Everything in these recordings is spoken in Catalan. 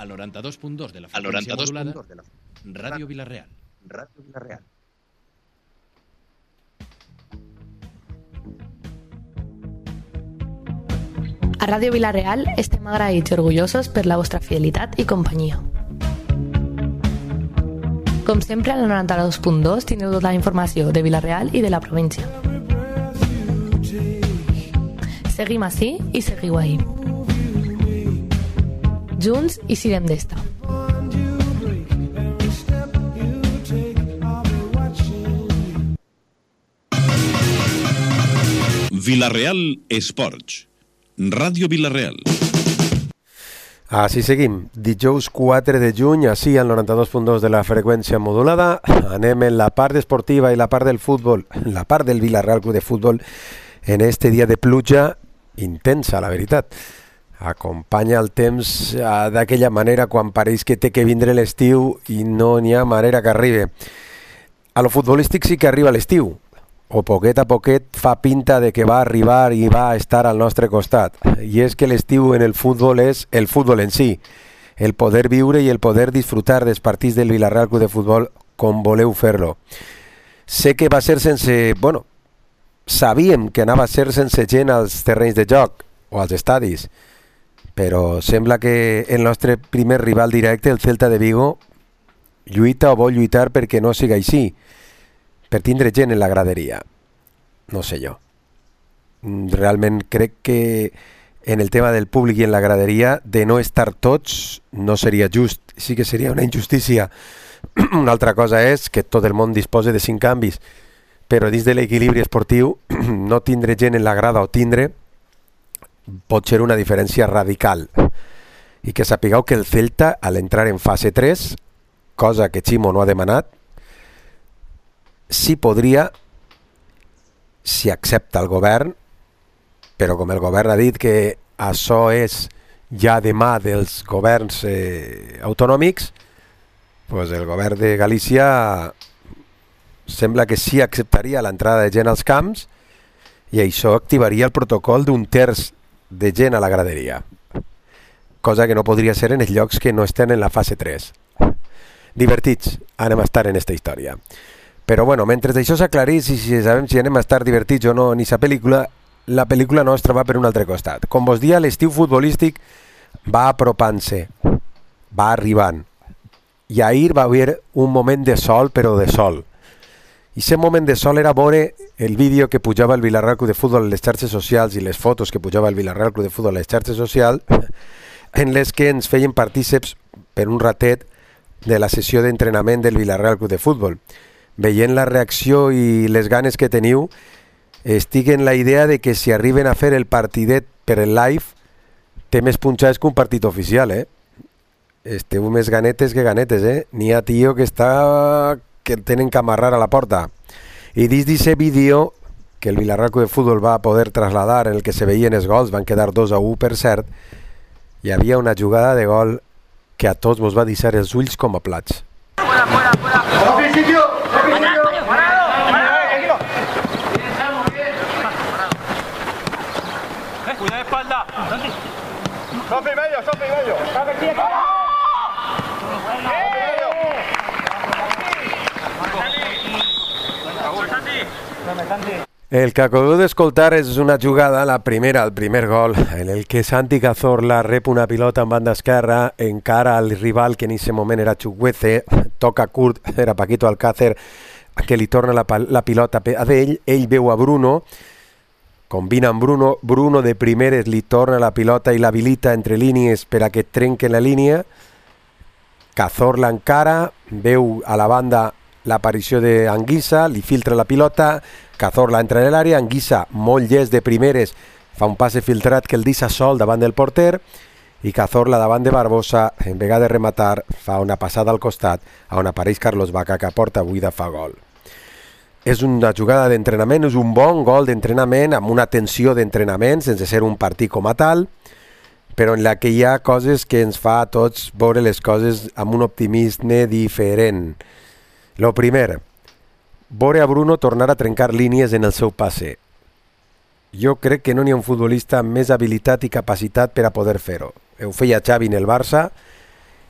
Al 92.2 de la frecuencia modulada, Radio Vilareal. A Ràdio Vilareal estem agraïts i orgullosos per la vostra fidelitat i companyia. Com sempre, al 92.2 teniu tota la informació de Vilareal i de la província. Seguim ací i seguiu ahí. Junts i siguem d'esta. Vilareal Esports. Ràdio Vilareal. Així seguim. Dijous 4 de juny, així al 92.2 de la freqüència modulada. Anem en la part esportiva i la part del futbol, la part del Vilareal Club de Futbol, en este dia de pluja intensa, la veritat. Acompanya el temps d'aquella manera quan pareix que té que vindre l'estiu i no n'hi ha manera que arribi. A lo futbolístic sí que arriba l'estiu, o poquet a poquet fa pinta de que va arribar i va estar al nostre costat. I és que l'estiu en el futbol és el futbol en si, el poder viure i el poder disfrutar dels partits del Vilareal Club de Futbol com voleu fer-lo. Sé que va ser sense... Bueno, sabíem que anava a ser sense gent als terrenys de joc o als estadis, però sembla que el nostre primer rival directe, el Celta de Vigo, lluita o vol lluitar perquè no siga així, per tindre gent en la graderia. No sé jo. Realment crec que en el tema del públic i en la graderia, de no estar tots, no seria just. Sí que seria una injustícia. Una altra cosa és que tot el món dispose de 5 canvis, però dins de l'equilibri esportiu, no tindre gent en la grada o tindre pot ser una diferència radical. I que sapigueu que el Celta, al entrar en fase 3, cosa que Ximo no ha demanat, sí podria, si accepta el govern, però com el govern ha dit que això és ja demà dels governs autonòmics, doncs el govern de Galícia sembla que sí acceptaria l'entrada de gent als camps i això activaria el protocol d'un terç de gent a la graderia, cosa que no podria ser en els llocs que no estan en la fase 3. Divertits anem a estar en esta història. Però bueno, mentre això s'aclarís i si sabem si anem a estar divertits o no en aquesta pel·lícula, la pel·lícula nostra va per un altre costat. Com vos dia, l'estiu futbolístic va apropant-se, va arribant. I ahir va haver un moment de sol, però de sol. I aquest moment de sol era veure el vídeo que pujava el Vilareal Club de Futbol a les xarxes socials i les fotos que pujava el Vilareal Club de Futbol a les xarxes socials, en les que ens feien partíceps per un ratet de la sessió d'entrenament del Vilareal Club de Futbol. Veient la reacció i les ganes que teniu, estic en la idea de que si arriben a fer el partidet per el live, té més punxades que un partit oficial, Esteu més ganetes que ganetes, N'hi ha tio que tenen que amarrar a la porta. I dins d'aquest vídeo, que el Vilareal Club de Futbol va poder trasladar, en el que se veien els gols, van quedar 2-1 per cert, hi havia una jugada de gol que a tots mos va deixar els ulls com a plats. Fuera, fuera, fuera. Cuidado de espalda. Sofi medio, Sofi medio. El que acabeu d'escoltar és una jugada, la primera, el primer gol, en el que Santi Cazorla rep una pilota en banda esquerra, encara al rival, que en aquest moment era Chukwueze, toca curt, era Paquito Alcácer, que li torna la pilota a ell, ell veu a Bruno, combina amb Bruno, Bruno de primeres li torna la pilota i l'habilita entre línies per a que trenquen la línia, Cazorla encara, veu a la banda l'aparició d'Anguissa, li filtra la pilota, Cazorla entra en l'àrea, Anguissa, molt llest de primeres, fa un passe filtrat que el deixa sol davant del porter i Cazorla davant de Barbosa, en vegada de rematar, fa una passada al costat on apareix Carlos Vaca, que porta buida, fa gol. És una jugada d'entrenament, és un bon gol d'entrenament, amb una tensió d'entrenament, sense ser un partit com a tal, però en la que hi ha coses que ens fa a tots veure les coses amb un optimisme diferent. Lo primer, veure a Bruno tornar a trencar línies en el seu passe. Jo crec que no n'hi ha un futbolista amb més habilitat i capacitat per a poder fer-ho. Ho feia Xavi en el Barça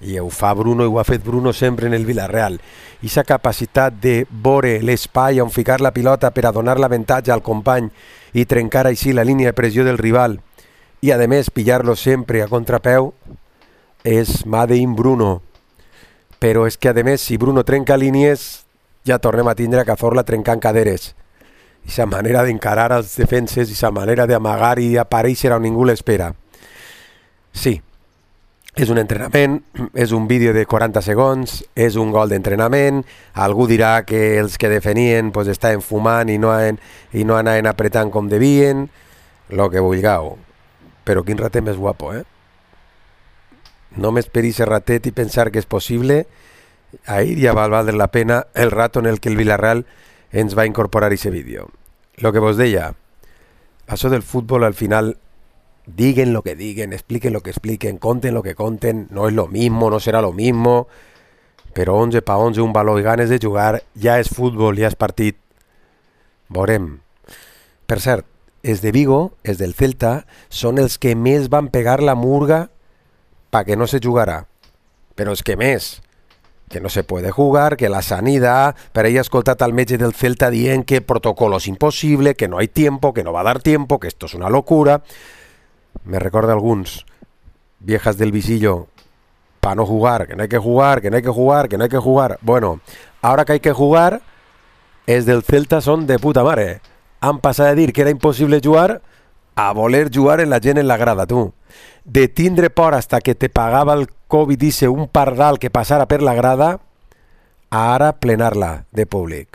i ho fa Bruno i ho ha fet Bruno sempre en el Villarreal. I sa capacitat de veure l'espai on ficar la pilota per a donar l'avantatge al company i trencar així la línia de pressió del rival i a més pillar-lo sempre a contrapeu és Made in Bruno. Però és que a més si Bruno trenca línies ja tornem a tindre a Cazorla trencant caderes. I sa manera d'encarar els defenses i sa manera d'amagar i aparèixer on ningú l'espera. Sí, és un entrenament, és un vídeo de 40 segons, és un gol d'entrenament, algú dirà que els que defenien pues, estaven fumant i no anaven apretant com devien, lo que vulgueu. Però quin ratet més guapo, eh? Només per ese ratet i pensar que és possible, ahir ja va valdre la pena el rato en el que el Villarreal ens va incorporar ese vídeo. Lo que vos deia, això del futbol al final, diguen lo que diguen, expliquen lo que expliquen, conten lo que conten, no es lo mismo, no será lo mismo, però 11 pa 11, un valor i ganes de jugar, ja és futbol, ja és partit. Veurem. Per cert, els de Vigo, els del Celta, són els que més van pegar la murga pa que no se jugarà. Però és que més, que no se puede jugar, que la sanidad, per ahí he escoltat al metge del Celta dient que el protocolo es imposible, que no hay tiempo, que no va a dar tiempo, que esto es una locura. Me recuerda a alguns viejas del visillo para no jugar, que no hay que jugar, que no hay que jugar, que no hay que jugar. Bueno, ahora que hay que jugar, els del Celta són de puta mare. Han passat a dir que era impossible jugar a voler jugar en la gent en la grada, tu. De tindre por hasta que te pagava el Covid, dice un pardal que passara per la grada, a ara plenar-la de públic.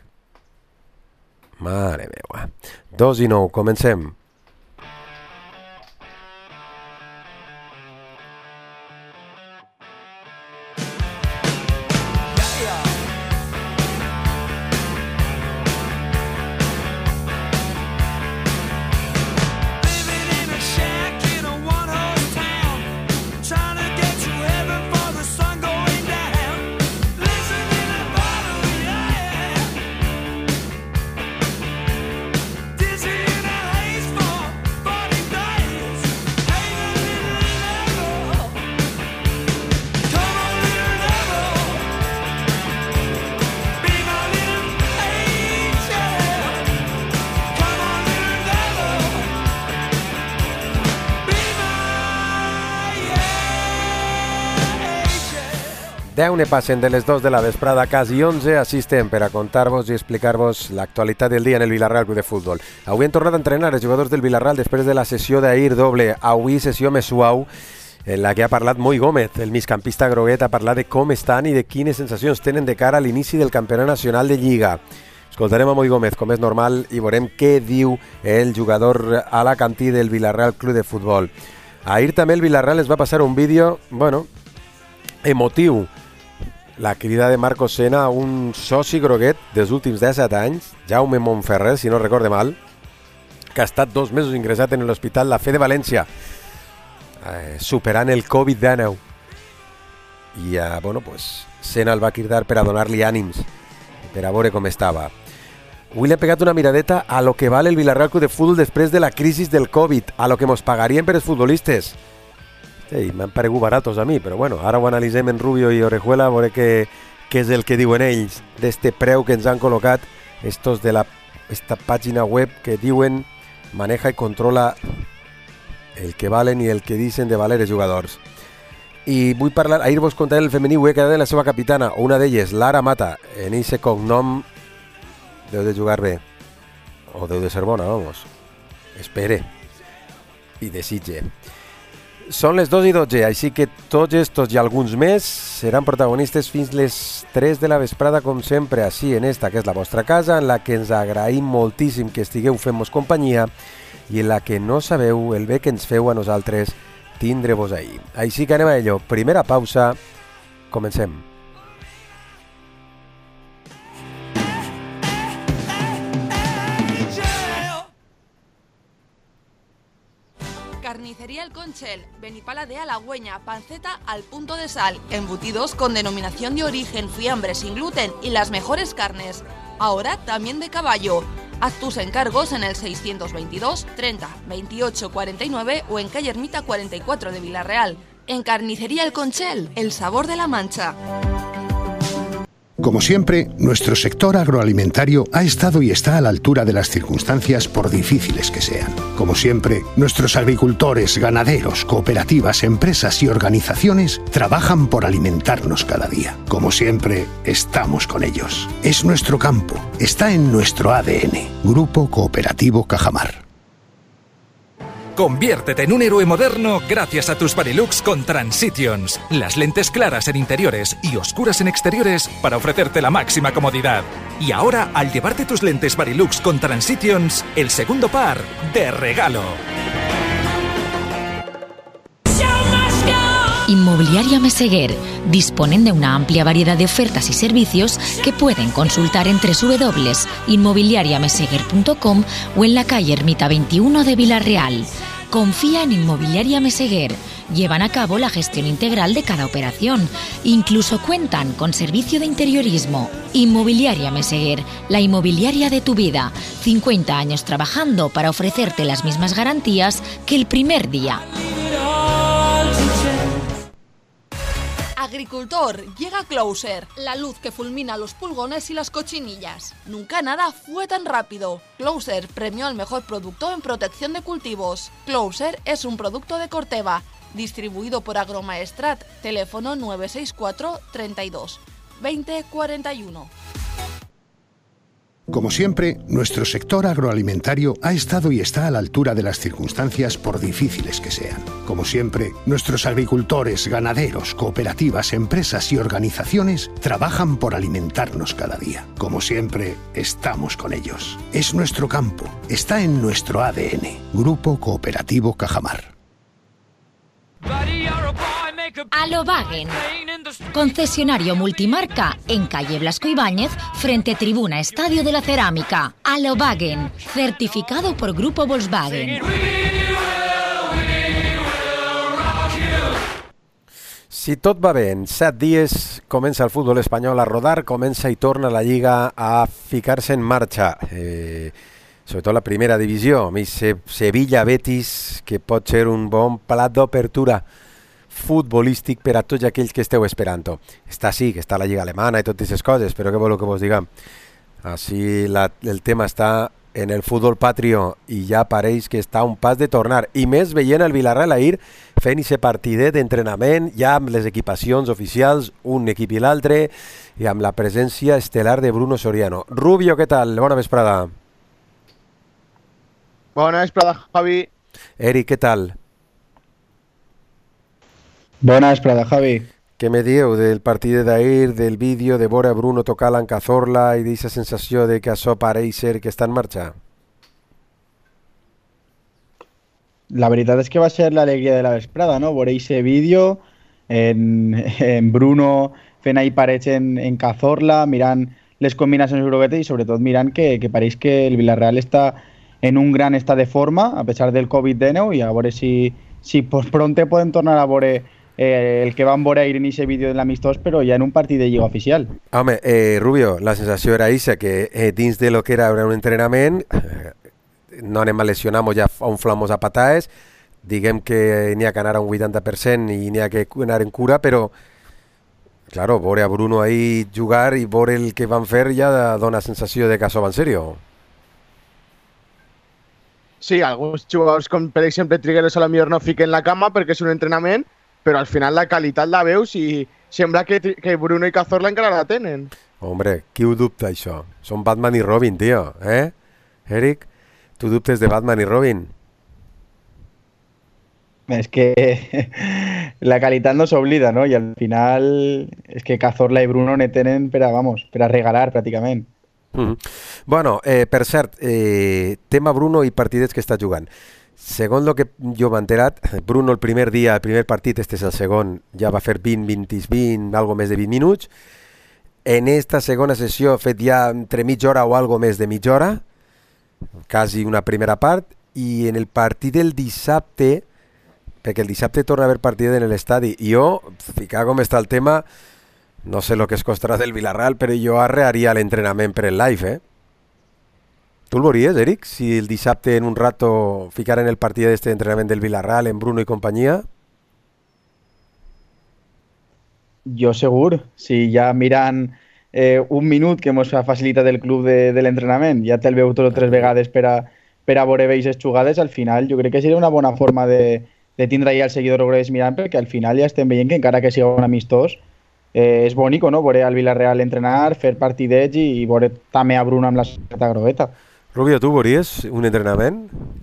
Mare meva. 2:09, comencem. Ne passen de les 2 de la vesprada, quasi 11, així estem per a contar-vos i explicar-vos l'actualitat del dia en el Villarreal Club de Futbol. Avui han tornat a entrenar els jugadors del Villarreal després de la sessió d'ahir doble. Avui sessió més suau, en la que ha parlat Moi Gómez, el migcampista groguet, ha parlat de com estan i de quines sensacions tenen de cara a l'inici del Campionat Nacional de Lliga. Escoltarem a Moi Gómez, com és normal, i veurem què diu el jugador alacantí del Villarreal Club de Futbol. Ahir també el Villarreal es va passar un vídeo, emotiu. La crida de Marcos Sena a un soci groguet dels últims 17 anys, Jaume Montferrer, si no recorde mal, que ha estat 2 mesos ingressat en l'Hospital La Fe de València, superant el Covid-19. I, Sena el va cridar per a donar-li ànims, per a veure com estava. Avui li he pegat una miradeta a lo que val el Villarreal Club de Futbol després de la crisi del Covid, a lo que mos pagarien per els futbolistes. Sí, m'han paregut baratos a mi, però ara ho analitzem en Rubio i Orejuela a veure què és el que diuen ells d'este preu que ens han col·locat estos de esta pàgina web que diuen maneja i controla el que valen i el que dicen de valer els jugadors. I vull parlar, ahir vos contaré el femení, ho he quedat en la seva capitana, una d'elles, Lara Mata, en ese cognom deu de jugar bé, o deu de ser bona, vamos, espere i desitge. Són les 2:12, així que tots estos i alguns més seran protagonistes fins les 3 de la vesprada, com sempre, així en esta, que és la vostra casa, en la que ens agraïm moltíssim que estigueu fent-nos companyia i en la que no sabeu el bé que ens feu a nosaltres tindre-vos ahir. Així que anem a ello. Primera pausa, comencem. Carnicería El Conchel, Benipala de Halagüeña, panceta al punto de sal, embutidos con denominación de origen, fiambre sin gluten y las mejores carnes. Ahora también de caballo. Haz tus encargos en el 622 30 28 49 o en calle Ermita 44 de Villarreal. En Carnicería El Conchel, el sabor de la Mancha. Como siempre, nuestro sector agroalimentario ha estado y está a la altura de las circunstancias por difíciles que sean. Como siempre, nuestros agricultores, ganaderos, cooperativas, empresas y organizaciones trabajan por alimentarnos cada día. Como siempre, estamos con ellos. Es nuestro campo, está en nuestro ADN. Grupo Cooperativo Cajamar. Conviértete en un héroe moderno gracias a tus Varilux con Transitions. Las lentes claras en interiores y oscuras en exteriores para ofrecerte la máxima comodidad. Y ahora, al llevarte tus lentes Varilux con Transitions, el segundo par de regalo. Inmobiliaria Meseguer. Disponen de una amplia variedad de ofertas y servicios que pueden consultar en www.inmobiliariameseguer.com o en la calle Ermita 21 de Vila-real. Confía en Inmobiliaria Meseguer. Llevan a cabo la gestión integral de cada operación. Incluso cuentan con servicio de interiorismo. Inmobiliaria Meseguer, la inmobiliaria de tu vida. 50 años trabajando para ofrecerte las mismas garantías que el primer día. Agricultor, llega Closer, la luz que fulmina los pulgones y las cochinillas. Nunca nada fue tan rápido. Closer premió al mejor producto en protección de cultivos. Closer es un producto de Corteva, distribuido por Agromaestrat, teléfono 964 32 20 41. Como siempre, nuestro sector agroalimentario ha estado y está a la altura de las circunstancias por difíciles que sean. Como siempre, nuestros agricultores, ganaderos, cooperativas, empresas y organizaciones trabajan por alimentarnos cada día. Como siempre, estamos con ellos. Es nuestro campo, está en nuestro ADN. Grupo Cooperativo Cajamar. Alobagen, concesionario multimarca en calle Blasco Ibáñez, frente Tribuna Estadio de la Cerámica. Alobagen, certificado por Grupo Volkswagen. Si tot va bé, en 7 dies comença el futbol espanyol a rodar, comença i torna la Lliga a ficar-se en marxa. Sobretot la primera divisió, amb Sevilla-Betis, que pot ser un bon plat d'obertura futbolístic per a tots aquells que esteu esperant-ho. Està sí, que està la Lliga Alemana i totes aquestes coses, però què voleu que vos diguem? Així el tema està en el futbol patrio i ja pareix que està a un pas de tornar. I més veient el Villarreal ahir fent aquest partidet d'entrenament, ja amb les equipacions oficials, un equip i l'altre, i amb la presència estel·lar de Bruno Soriano. Rubio, què tal? Bona vesprada. Bona vesprada, Javi. Eric, què tal? Bona vesprada, Javi. Què me dieu del partit d'ahir, del vídeo de veure Bruno tocar l'Cazorla i d'aquesta sensació de que això pareix ser que està en marxa? La veritat és que va ser l'alegria de la vesprada, no? Veure aquest vídeo en Bruno fent ahir parets en Cazorla, mirant les combinacions europees i sobretot mirant que pareix que el Villarreal està en un gran estat de forma a pesar del Covid-19 i a veure si pronto podem tornar a veure el que vam veure ahir en aquest vídeo de l'amistós, però ja en un partit de Lliga oficial. Home, Rubio, la sensació era aquesta, que dins de lo que era un entrenament no anem a lesionar-nos ja a un flamos a pataes, diguem que n'hi ha que anar a un 80% i n'hi ha que anar en cura, però claro, veure a Bruno ahí jugar i veure el que van fer ja dona sensació de que això va en sèrio. Sí, alguns jugadors com per exemple Trigueros a lo millor no fiquen la cama perquè és un entrenament, però al final la qualitat la veus i sembla que Bruno i Cazorla encara la tenen. Hombre, qui ho dubta això? Són Batman i Robin, tio, Eric, tu dubtes de Batman i Robin? És que la qualitat no s'oblida, no? I al final és que Cazorla i Bruno ne tenen per a regalar pràcticament. Bueno, per cert, tema Bruno i partidets que està jugant. Segons el que jo m'he enterat, Bruno el primer dia, el primer partit, este és el segon, ja va fer 20, algo més de 20 minuts. En esta segona sessió ha fet ja entre mitja hora o algo més de mitja hora, quasi una primera part, i en el partit del dissabte, perquè el dissabte torna a haver partit en l'estadi, i jo, ficar com està el tema, no sé el que es costarà del Villarreal, però jo arrearia l'entrenament per el live, Tu el veuries, Eric, si el dissabte en un rato ficaren el partit d'este entrenament del Villarreal en Bruno i companyia? Jo segur, si ja mirant un minut que ens ha facilitat el club de l'entrenament, ja te'l veu tot 3 vegades per a veure aquestes jugades, al final jo crec que seria una bona forma de tindre allà el seguidor grogues mirant, perquè al final ja estem veient que encara que sigui un amistós, és bonico, no?, veure al Villarreal entrenar, fer partidets i veure també a Bruno amb la samarreta grogueta. Rubio, tu veuries un entrenament?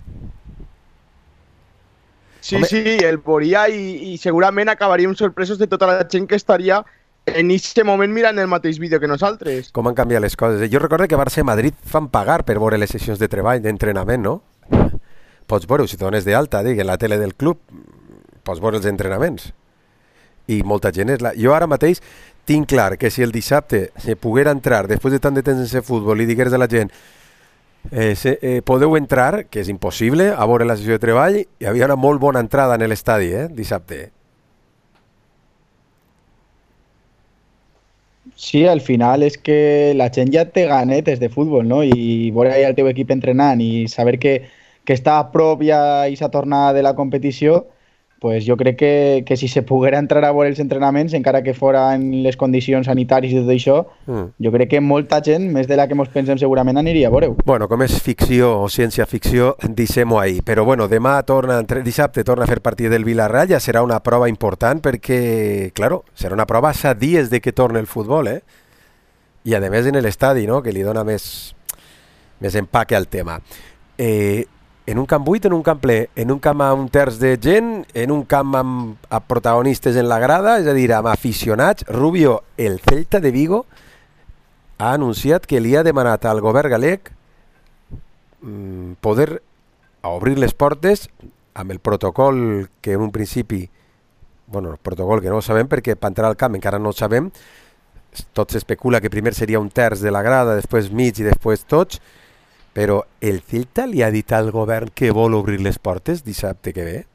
Sí, sí, el veuria i segurament acabaríem sorpresos de tota la gent que estaria en aquest moment mirant el mateix vídeo que nosaltres. Com han canviat les coses. Jo recordo que Barça i Madrid fan pagar per veure les sessions de treball, d'entrenament, no? Pots veure-ho, si te dones d'alta, dic, en la tele del club, pots veure els entrenaments. I molta gent és... Jo ara mateix tinc clar que si el dissabte se poguera entrar, després de tant de temps sense futbol, i digués a la gent podeu entrar, que és impossible, a veure la sessió de treball, hi havia una molt bona entrada en l'estadi, dissabte. Sí, al final és que la gent ja té ganetes de futbol, no? I veure el teu equip entrenant i saber que està a prop ja i s'ha tornat de la competició, pues jo crec que si se poguera entrar a veure els entrenaments, encara que fora en les condicions sanitàries i tot això, jo crec que molta gent, més de la que ens pensem segurament, aniria a veure-ho. Bueno, com és ficció o ciència-ficció, deixem-ho ahí. Però bueno, dissabte torna a fer partit del Villarreal, ja serà una prova important perquè, claro, serà una prova a dies de que torni el futbol, I a més en l'estadi, no?, que li dona més empaque al tema. En un camp buit, en un camp ple, en un camp amb un terç de gent, en un camp amb protagonistes en la grada, és a dir, amb aficionats. Rubio, el Celta de Vigo ha anunciat que li ha demanat al govern galec poder obrir les portes amb el protocol que en un principi, bueno, el protocol que no ho sabem perquè per entrar al camp encara no ho sabem, tot s'especula que primer seria un terç de la grada, després mig i després tots, però el Celta li ha dit al govern que vol obrir les portes dissabte que ve?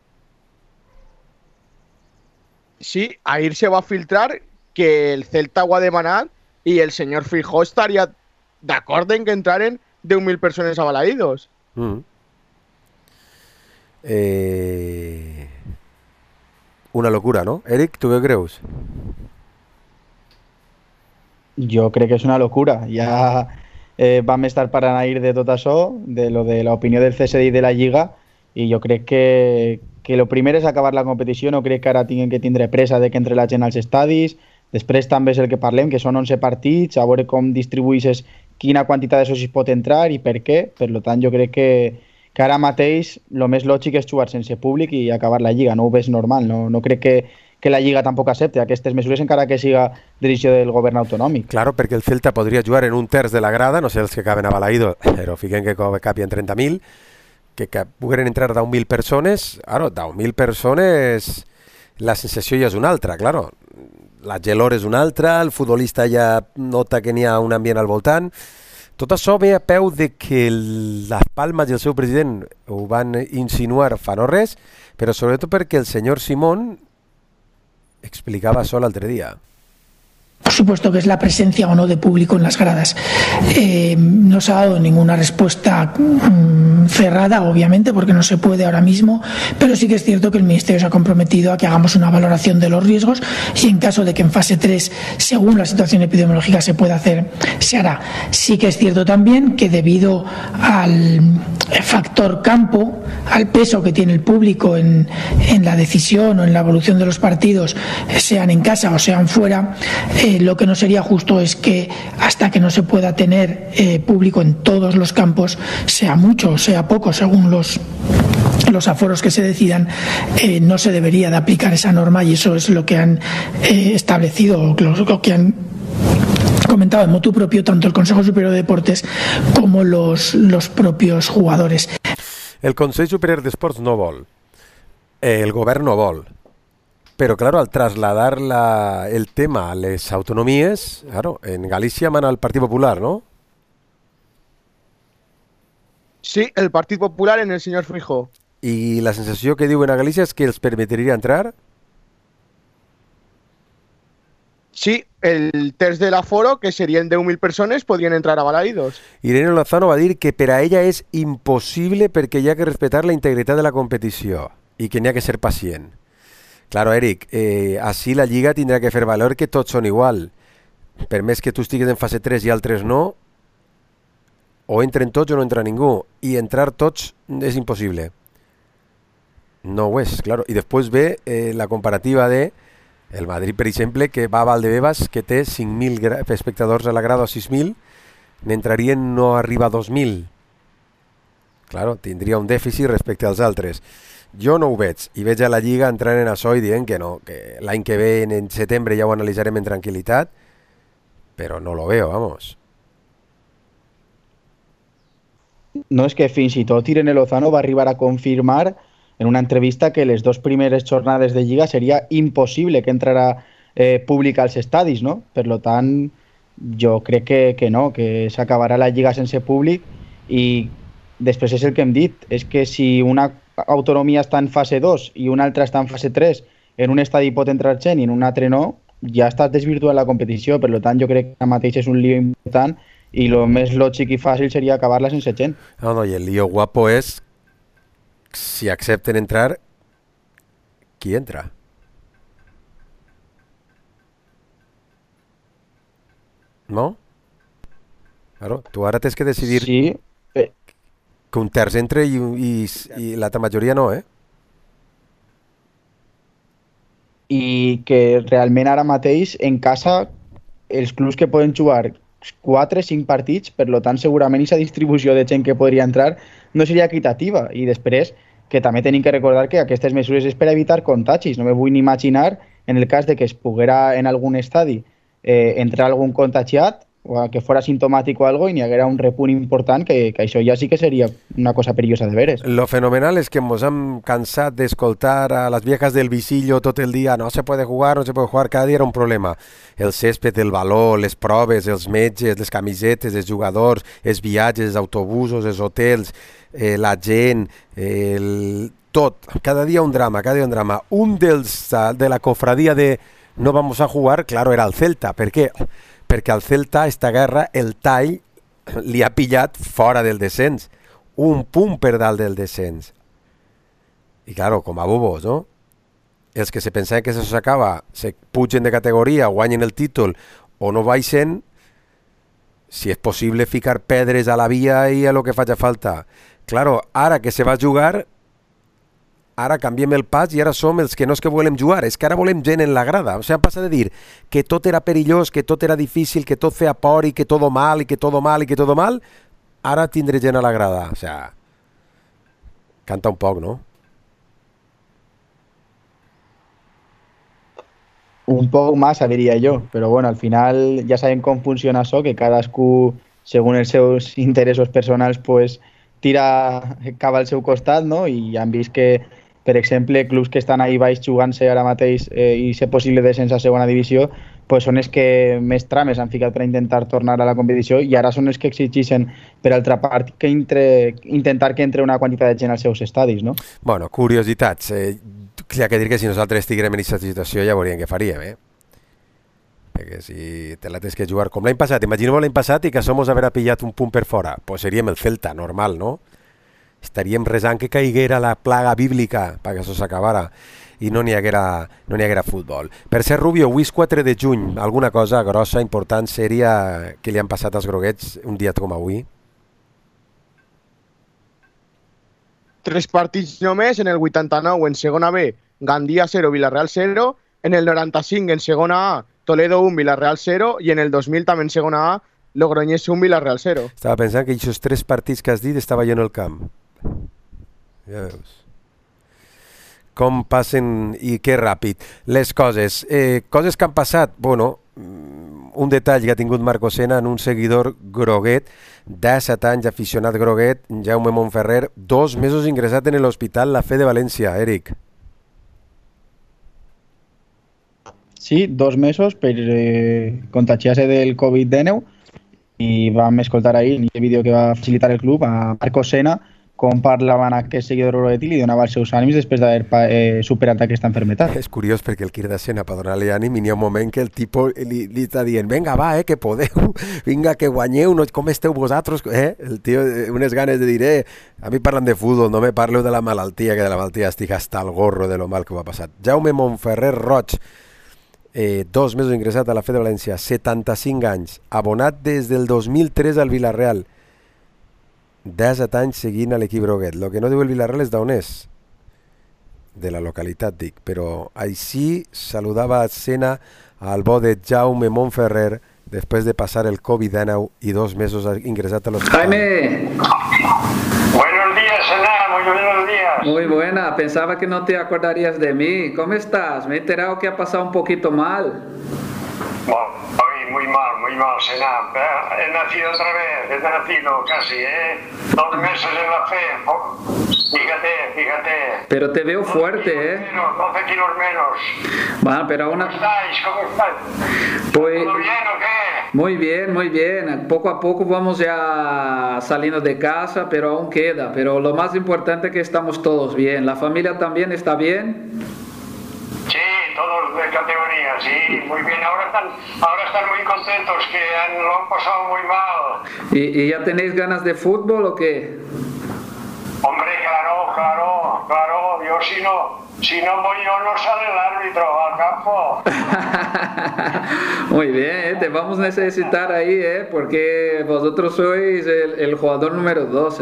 Sí, ahir se va filtrar que el Celta ho ha demanat i el senyor Feijóo estaria d'acord en que entraren 10.000 persones a Balaídos. Una locura, no? Eric, tu què creus? Jo crec que és una locura. Ja vam estar parlant ahir de tot això, de lo de l'opinió del CSD i de la Lliga, i jo crec que lo primer és acabar la competició. No crec que ara tinguin que tindre pressa de que entre la gent als estadis. Després també és el que parlem, que són 11 partits, a veure com distribuïssis quina quantitat de socis pot entrar i per què. Per tant, jo crec que ara mateix el més lògic és jugar sense públic i acabar la Lliga. No ho veig normal. No crec que la Lliga tampoc accepti aquestes mesures, encara que siga decisió del govern autonòmic. Claro, perquè el Celta podria jugar en un terç de la grada, no sé els que caben a Balaídos, però fiquen que capien 30.000, que pogueren entrar 10.000 persones. Claro, 10.000 persones, la sensació ja és una altra, claro. La gelor és una altra, el futbolista ja nota que n'hi ha un ambient al voltant. Tot això ve a peu de que Las Palmas i el seu president ho van insinuar fa no res, però sobretot perquè el senyor Simón explicaba solo l'altre dia. Por supuesto que es la presencia o no de público en las gradas. No se ha dado ninguna respuesta cerrada, obviamente, porque no se puede ahora mismo, pero sí que es cierto que el Ministerio se ha comprometido a que hagamos una valoración de los riesgos y en caso de que en fase 3, según la situación epidemiológica, se pueda hacer, se hará. Sí que es cierto también que debido al factor campo, al peso que tiene el público en la decisión o en la evolución de los partidos, sean en casa o sean fuera, lo que no sería justo es que hasta que no se pueda tener público en todos los campos, sea mucho o sea poco, según los aforos que se decidan, no se debería de aplicar esa norma, y eso es lo que han establecido, o lo que han comentado en motu propio tanto el Consejo Superior de Deportes como los propios jugadores. El Consell Superior d'Esports no vol, el govern no vol. Pero claro, al trasladar el tema a las autonomías, claro, en Galicia mana el Partido Popular, ¿no? Sí, el Partido Popular en el señor Feijóo. ¿Y la sensación que diuen a Galicia es que els permitiria entrar? Sí, el terç de l'aforo, que serien 10.000 persones, podrien entrar a Balaídos. Irene Lozano va dir que per a ella és impossible perquè hi ha que respetar la integritat de la competició i que n'hi ha que ser pacient. Claro, Eric, així la Lliga tindrà que fer valor que tots són igual. Per més que tu estiguis en fase 3 i altres no, o entren tots o no entra ningú. I entrar tots és impossible. No ho és, claro. I després ve la comparativa de el Madrid, per exemple, que va a Valdebebas, que té 5.000 espectadors a la grada o 6.000, n'entrarien no arriba a 2.000. Claro, tindria un dèficit respecte als altres. Jo no ho veig, i veig a la Lliga entrant en això i dient que no, que l'any que ve en setembre ja ho analitzarem en tranquil·litat, però no lo veo, vamos. No, és que fins i tot Irene Lozano va arribar a confirmar en una entrevista que les 2 primeres jornades de Lliga seria impossible que entrara públic als estadis, no? Per lo tant, jo crec que no, que s'acabarà la Lliga sense públic i després és el que hem dit, és que si una autonomia està en fase 2 i una altra està en fase 3, en un estadi pot entrar gent i en un altre no, ja estàs desvirtuant la competició. Per tant, jo crec que ara mateix és un lío important i el més lògic i fàcil seria acabar-la sense gent. No, i el lío guapo és si accepten entrar, qui entra? No? Claro, tu ara tens que decidir... Sí. Que un terç entre i l'altra majoria no, I que realment ara mateix en casa els clubs que poden jugar 4-5 partits, per tant segurament aquesta distribució de gent que podria entrar no seria equitativa. I després que també tenim que recordar que aquestes mesures és per evitar contagis. No me vull ni imaginar en el cas de que es poguera en algun estadi entrar algun contagiat o que fora sintomàtic o algo i n'hi haguera un repunt important, que això ja sí que seria una cosa perillosa de veres. Lo fenomenal es que nos han cansat d'escoltar a las viejas del visillo tot el dia, no se puede jugar, cada dia era un problema. El césped, el valor, les proves, els metges, les camisetes, els jugadors, els viatges, els autobusos, els hotels, la gent, tot, cada dia un drama, cada dia un drama. Un dels de la cofradía de no vamos a jugar, claro, era el Celta. Per què? Perquè al Celta, esta guerra, el tall li ha pillat fora del descens. Un punt per dalt del descens. I, claro, com a bobos, no? Els que se pensaven que això s'acaba, se pugen de categoria, guanyen el títol o no baixen, si és possible ficar pedres a la via i a lo que faci falta. Claro, ara que se va jugar, ara canviem el pas i ara som els que no és que volem jugar, és que ara volem gent en la grada. O sigui, han passat de dir que tot era perillós, que tot era difícil, que tot feia por i que tot mal, i que tot mal, i que tot mal, ara tindré gent a la grada. O sigui, canta un poc, no? Un poc massa, diria jo, però bueno, al final ja sabem com funciona això, que cadascú, segons els seus interessos personals, pues, tira cap al seu costat, no? I han vist que, per exemple, clubs que estan ahí baix jugant-se ara mateix i ser possible descens a segona divisió, pues són els que més trames han ficat per intentar tornar a la competició i ara són els que exigeixen, per altra part, que intentar que entre una quantitat de gent als seus estadis, no? Bueno, curiositats. Hi ha que dir que si nosaltres estiguem en aquesta situació ja veuríem què faríem, Perquè si te la tens que jugar com l'any passat, imaginem l'any passat i que som haver pillat un punt per fora, pues seríem el Celta, normal, no? Estaríem resant que caiguera la plaga bíblica perquè això s'acabara i no n'hi haguera futbol. Per ser Rubio, avui és 4 de juny, alguna cosa grossa, important, sèria que li han passat als groguets un dia com avui? 3 partits només, en el 89 en segona B, Gandia 0, Villarreal 0, en el 95 en segona A, Toledo 1, Villarreal 0, i en el 2000 també en segona A, Logroñés 1, Villarreal 0. Estava pensant que aquests 3 partits que has dit estava jo en el camp. Ja veus. Com passen i que ràpid. Les coses. Coses que han passat. Bueno, un detall que ha tingut Marco Sena en un seguidor groguet, 17 anys aficionat groguet, Jaume Montferrer, 2 mesos ingressat en l'Hospital La Fe de València, Eric. Sí, 2 mesos per contagiar-se del Covid-19 i vam escoltar ahir en el vídeo que va facilitar el club a Marco Sena com parlaven aquest seguidor Roget i li donava els seus ànims després d'haver superat aquesta enfermedad. És curiós perquè el crit de Senna per donar-li ànim i n'hi ha un moment que el tipus li està dient vinga va, que podeu, vinga que guanyeu, no, com esteu vosaltres? El tio, unes ganes de dir a mi parlen de futbol, no me parleu de la malaltia, que de la malaltia estic hasta el gorro de lo mal que ho ha passat. Jaume Montferrer Roig, 2 mesos ingressat a la Fe de València, 75 anys, abonat des del 2003 al Villarreal, 17 anys seguint a l'equip groguet. Lo que no diu el Villarreal és d'on és, de la localitat, dic, però així saludava a Senna al bo de Jaume Montferrer després de passar el Covid-19 i 2 mesos ingressat a l'hospital. Jaime. Buenos días, Senna, muy buenos días. Muy buena, pensaba que no te acordarías de mí. ¿Cómo estás? Me he enterado que ha pasado un poquito mal. Muy mal, Senna. He nacido otra vez, he nacido casi, 2 meses en la fe. Fíjate. Pero te veo fuerte, 12 kilos menos. Bueno, pero aún... ¿Cómo estáis? Pues... ¿Todo bien o qué? Muy bien. Poco a poco vamos ya saliendo de casa, pero aún queda. Pero lo más importante es que estamos todos bien. ¿La familia también está bien? Sí, todos de categoría, sí, muy bien. Ahora están muy contentos, que lo han pasado muy mal. ¿Y ya tenéis ganas de fútbol o qué? Hombre, claro. Yo si no voy yo, no sale el árbitro al campo. Muy bien, te vamos a necesitar ahí, porque vosotros sois el jugador número 2,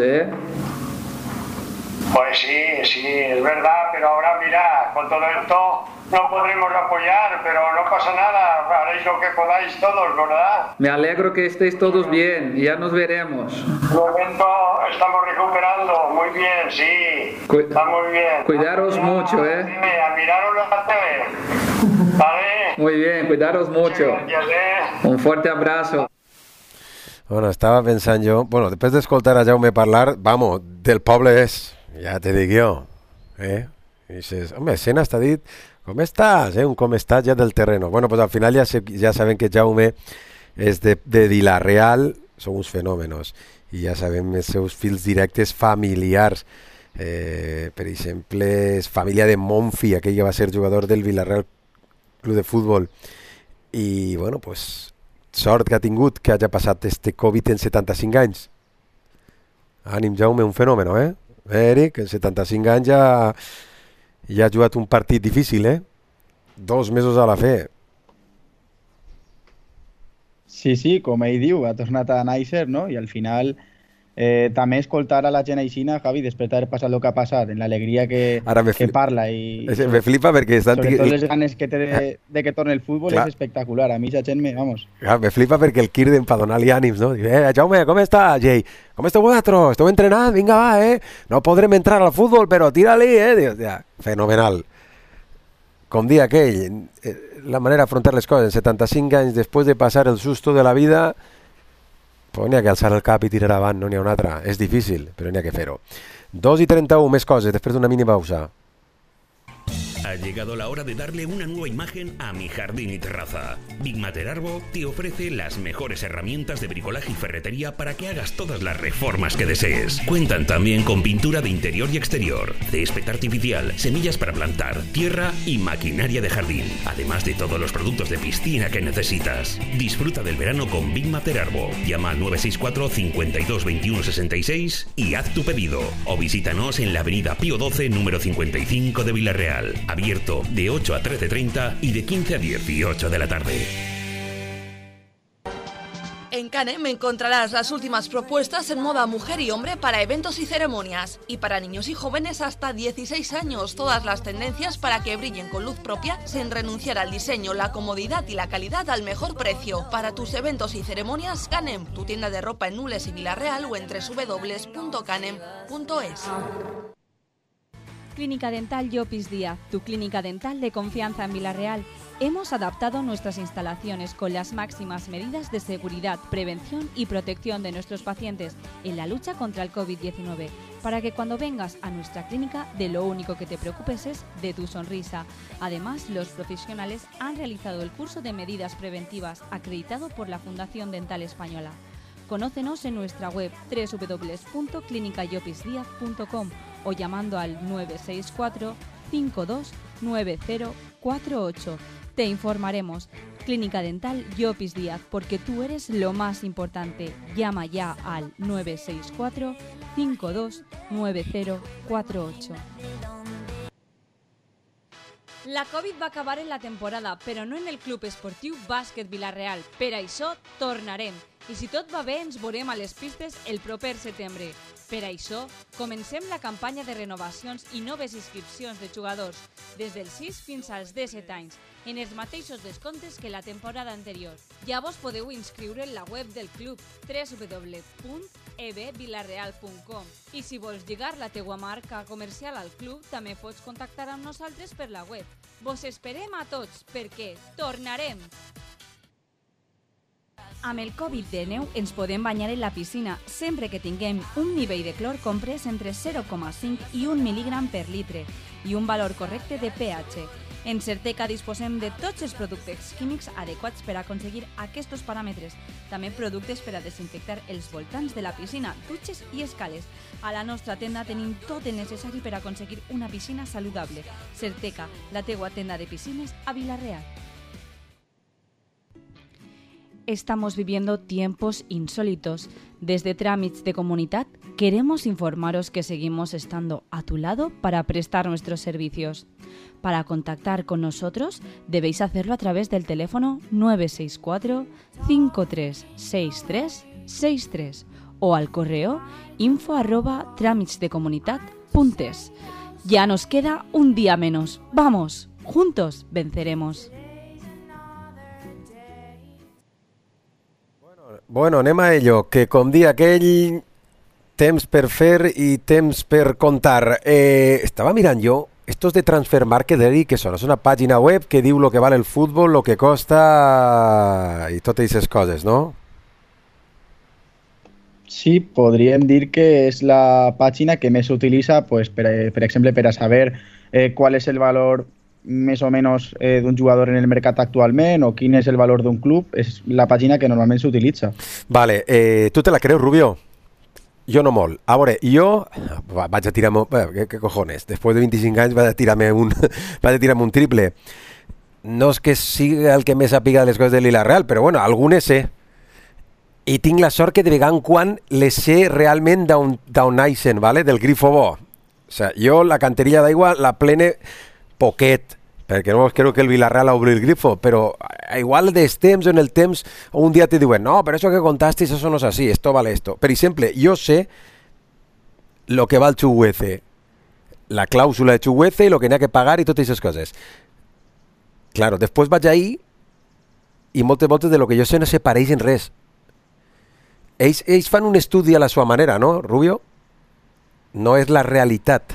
Pues sí, es verdad, pero ahora mira, con todo esto no podremos apoyar, pero no pasa nada, haréis lo que podáis todos, ¿verdad? Me alegro que estéis todos bien, y ya nos veremos. De momento estamos recuperando, muy bien, sí, está muy bien. Cuidaros mucho, A miraros la tele, ¿vale? Muy bien, cuidaros mucho. Gracias, Un fuerte abrazo. Bueno, estava pensant jo, després d'escoltar a Jaume parlar, vamos, del poble és, ja te dic jo, I dices, home, Senna està dit, com estàs? Un com estàs ja del terreno. Bueno, pues al final ja sabem que Jaume és de Vila-real, són uns fenòmenos, i ja sabem els seus fils directes familiars. Per exemple, és família de Monfi, aquell que va ser jugador del Vila-real Club de Futbol. I, bueno, pues, sort que ha tingut que hagi passat este Covid en 75 anys. Ànim, Jaume, un fenomen, Eric, en 75 anys ja ha jugat un partit difícil, 2 mesos a la fe. Sí, com ell diu, ha tornat a néixer, no? I al final també escoltar a la gent aixina, Javi, després d'haver passat el que ha passat, en l'alegria que parla i me flipa perquè sobretot les ganes que té de que torni el futbol, és espectacular. A mi aquesta gent me flipa perquè el criden per donar-li ànims, no? Jaume, com estàs? Jay, com esteu vosaltres? Esteu entrenant? Vinga, va, no podrem entrar al futbol, però tira-li, fenomenal. Com dia aquell, la manera d'afrontar les coses, en 75 anys, després de passar el susto de la vida, pues n'hi ha que alçar el cap i tirar avant, no n'hi ha una altra. És difícil, però n'hi ha que fer-ho. 2:31, més coses, després d'una mini pausa. Ha llegado la hora de darle una nueva imagen a mi jardín y terraza. Big Mater Arbo te ofrece las mejores herramientas de bricolaje y ferretería para que hagas todas las reformas que desees. Cuentan también con pintura de interior y exterior, césped artificial, semillas para plantar, tierra y maquinaria de jardín, además de todos los productos de piscina que necesitas. Disfruta del verano con Big Mater Arbo. Llama al 964 52 21 66 y haz tu pedido. O visítanos en la avenida Pío XII, número 55 de Villarreal. Abierto de 8 a 13:30 y de 15 a 18 de la tarde. En Canem encontrarás las últimas propuestas en moda mujer y hombre para eventos y ceremonias. Y para niños y jóvenes hasta 16 años, todas las tendencias para que brillen con luz propia sin renunciar al diseño, la comodidad y la calidad al mejor precio. Para tus eventos y ceremonias, Canem, tu tienda de ropa en Nules y Villarreal o en www.canem.es. Clínica Dental Llopis Díaz, tu clínica dental de confianza en Villarreal. Hemos adaptado nuestras instalaciones con las máximas medidas de seguridad, prevención y protección de nuestros pacientes en la lucha contra el COVID-19, para que cuando vengas a nuestra clínica de lo único que te preocupes es de tu sonrisa. Además, los profesionales han realizado el curso de medidas preventivas acreditado por la Fundación Dental Española. Conócenos en nuestra web www.clinicayopisdiaz.com o llamando al 964 52 9048. Te informaremos. Clínica Dental Llopis Díaz, porque tú eres lo más importante. Llama ya al 964 52 9048. La Covid va acabar en la temporada, però no en el Club Esportiu Bàsquet Vila-real. Per això tornarem. I si tot va bé, ens veurem a les pistes el proper setembre. Per això, comencem la campanya de renovacions i noves inscripcions de jugadors des dels 6 fins als 17 anys, en els mateixos descomptes que la temporada anterior. Ja vos podeu inscriure en la web del club www.ebvilarreal.com i si vols lligar la teua marca comercial al club, també pots contactar amb nosaltres per la web. Vos esperem a tots, perquè tornarem! Amb el Covid-19 ens podem banyar en la piscina sempre que tinguem un nivell de clor comprès entre 0,5 i 1 mil·lígram per litre i un valor correcte de pH. En Certeca disposem de tots els productes químics adequats per aconseguir aquests paràmetres. També productes per a desinfectar els voltants de la piscina, dutxes i escales. A la nostra tenda tenim tot el necessari per aconseguir una piscina saludable. Certeca, la teua tenda de piscines a Vila-real. Estamos viviendo tiempos insólitos. Desde Trámits de Comunitat queremos informaros que seguimos estando a tu lado para prestar nuestros servicios. Para contactar con nosotros debéis hacerlo a través del teléfono 964 536363 o al correo info@tramitsdecomunitat.es. Ya nos queda un día menos. ¡Vamos! Juntos venceremos. Bueno, anem a ello, que com dia aquell, temps per fer i temps per contar. Estava mirant jo, estos de Transfer Market, que són? És una pàgina web que diu lo que val el futbol, lo que costa i totes aquestes coses, no? Sí, podríem dir que és la pàgina que més s'utilitza, pues, per exemple, per a saber qual és el valor més o menys d'un jugador en el mercat actualment o quin és el valor d'un club. És la pàgina que normalment s'utilitza. Vale, tu te la creus, Rubio? Jo no molt. A veure, jo vaig a tirar-me... ¿Qué cojones? Després de 25 anys vaig a tirar-me un triple. No és que sigui el que més sàpiga de les coses de Vila-real, però bueno, algunes sé. I tinc la sort que de vegada en quan les sé realment d'on naixen, ¿vale? Del grifo bo. O sea, jo la canterilla d'aigua la plene poquet, perquè no crec que el Vila-real ha obrit el grifo, però igual des temps o en el temps un dia te diuen, no, però això que contasteis, eso no és así, esto vale esto. Per exemple, jo sé lo que val Chuguece, la clàusula de Chuguece i lo que n'hi ha que pagar i totes aquestes coses. Claro, després vaig ahí i moltes voltes de lo que jo sé no se pareix en res. Ells fan un estudi a la seva manera, no, Rubio? No és la realitat.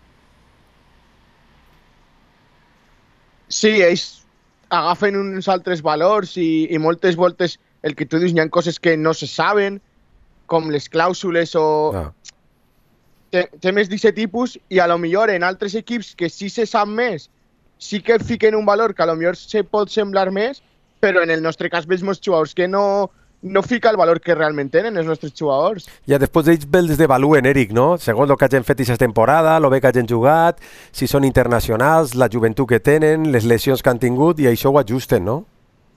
Sí, ells agafen uns altres valors i moltes voltes el que tu dius, hi ha coses que no se saben, com les clàusules o temes d'aquest tipus, i a lo millor en altres equips que sí se sap més, sí que fiquen un valor que a lo millor se pot semblar més, però en el nostre cas veig molts jugadors que no fica el valor que realment tenen els nostres jugadors. Ja després d'ells els devaluen, Eric, no? Segons el que hagin fet aquesta temporada, el bé que hagin jugat, si són internacionals, la joventut que tenen, les lesions que han tingut, i això ho ajusten, no?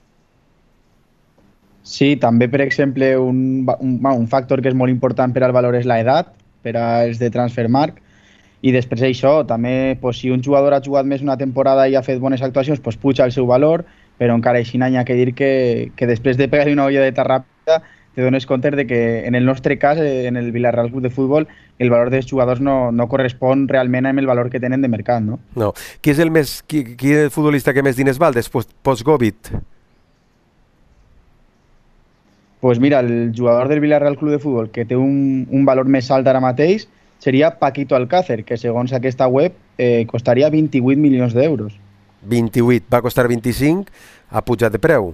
Sí, també, per exemple, un factor que és molt important per al valor és l'edat, per als de Transfermarkt, i després això, també, si un jugador ha jugat més una temporada i ha fet bones actuacions, puja el seu valor, però encara així n'hi ha que dir que després de pegar-li una olla de tan ràpida te dones compte de que en el nostre cas, en el Vila-real Club de Futbol, el valor dels jugadors no correspon realment amb el valor que tenen de mercat, no? No. Qui és el futbolista que més diners val després post-Covid? Pues mira, el jugador del Vila-real Club de Futbol que té un valor més alt ara mateix seria Paquito Alcácer, que segons aquesta web costaria 28 milions d'euros. 28, va costar 25, ha pujat de preu.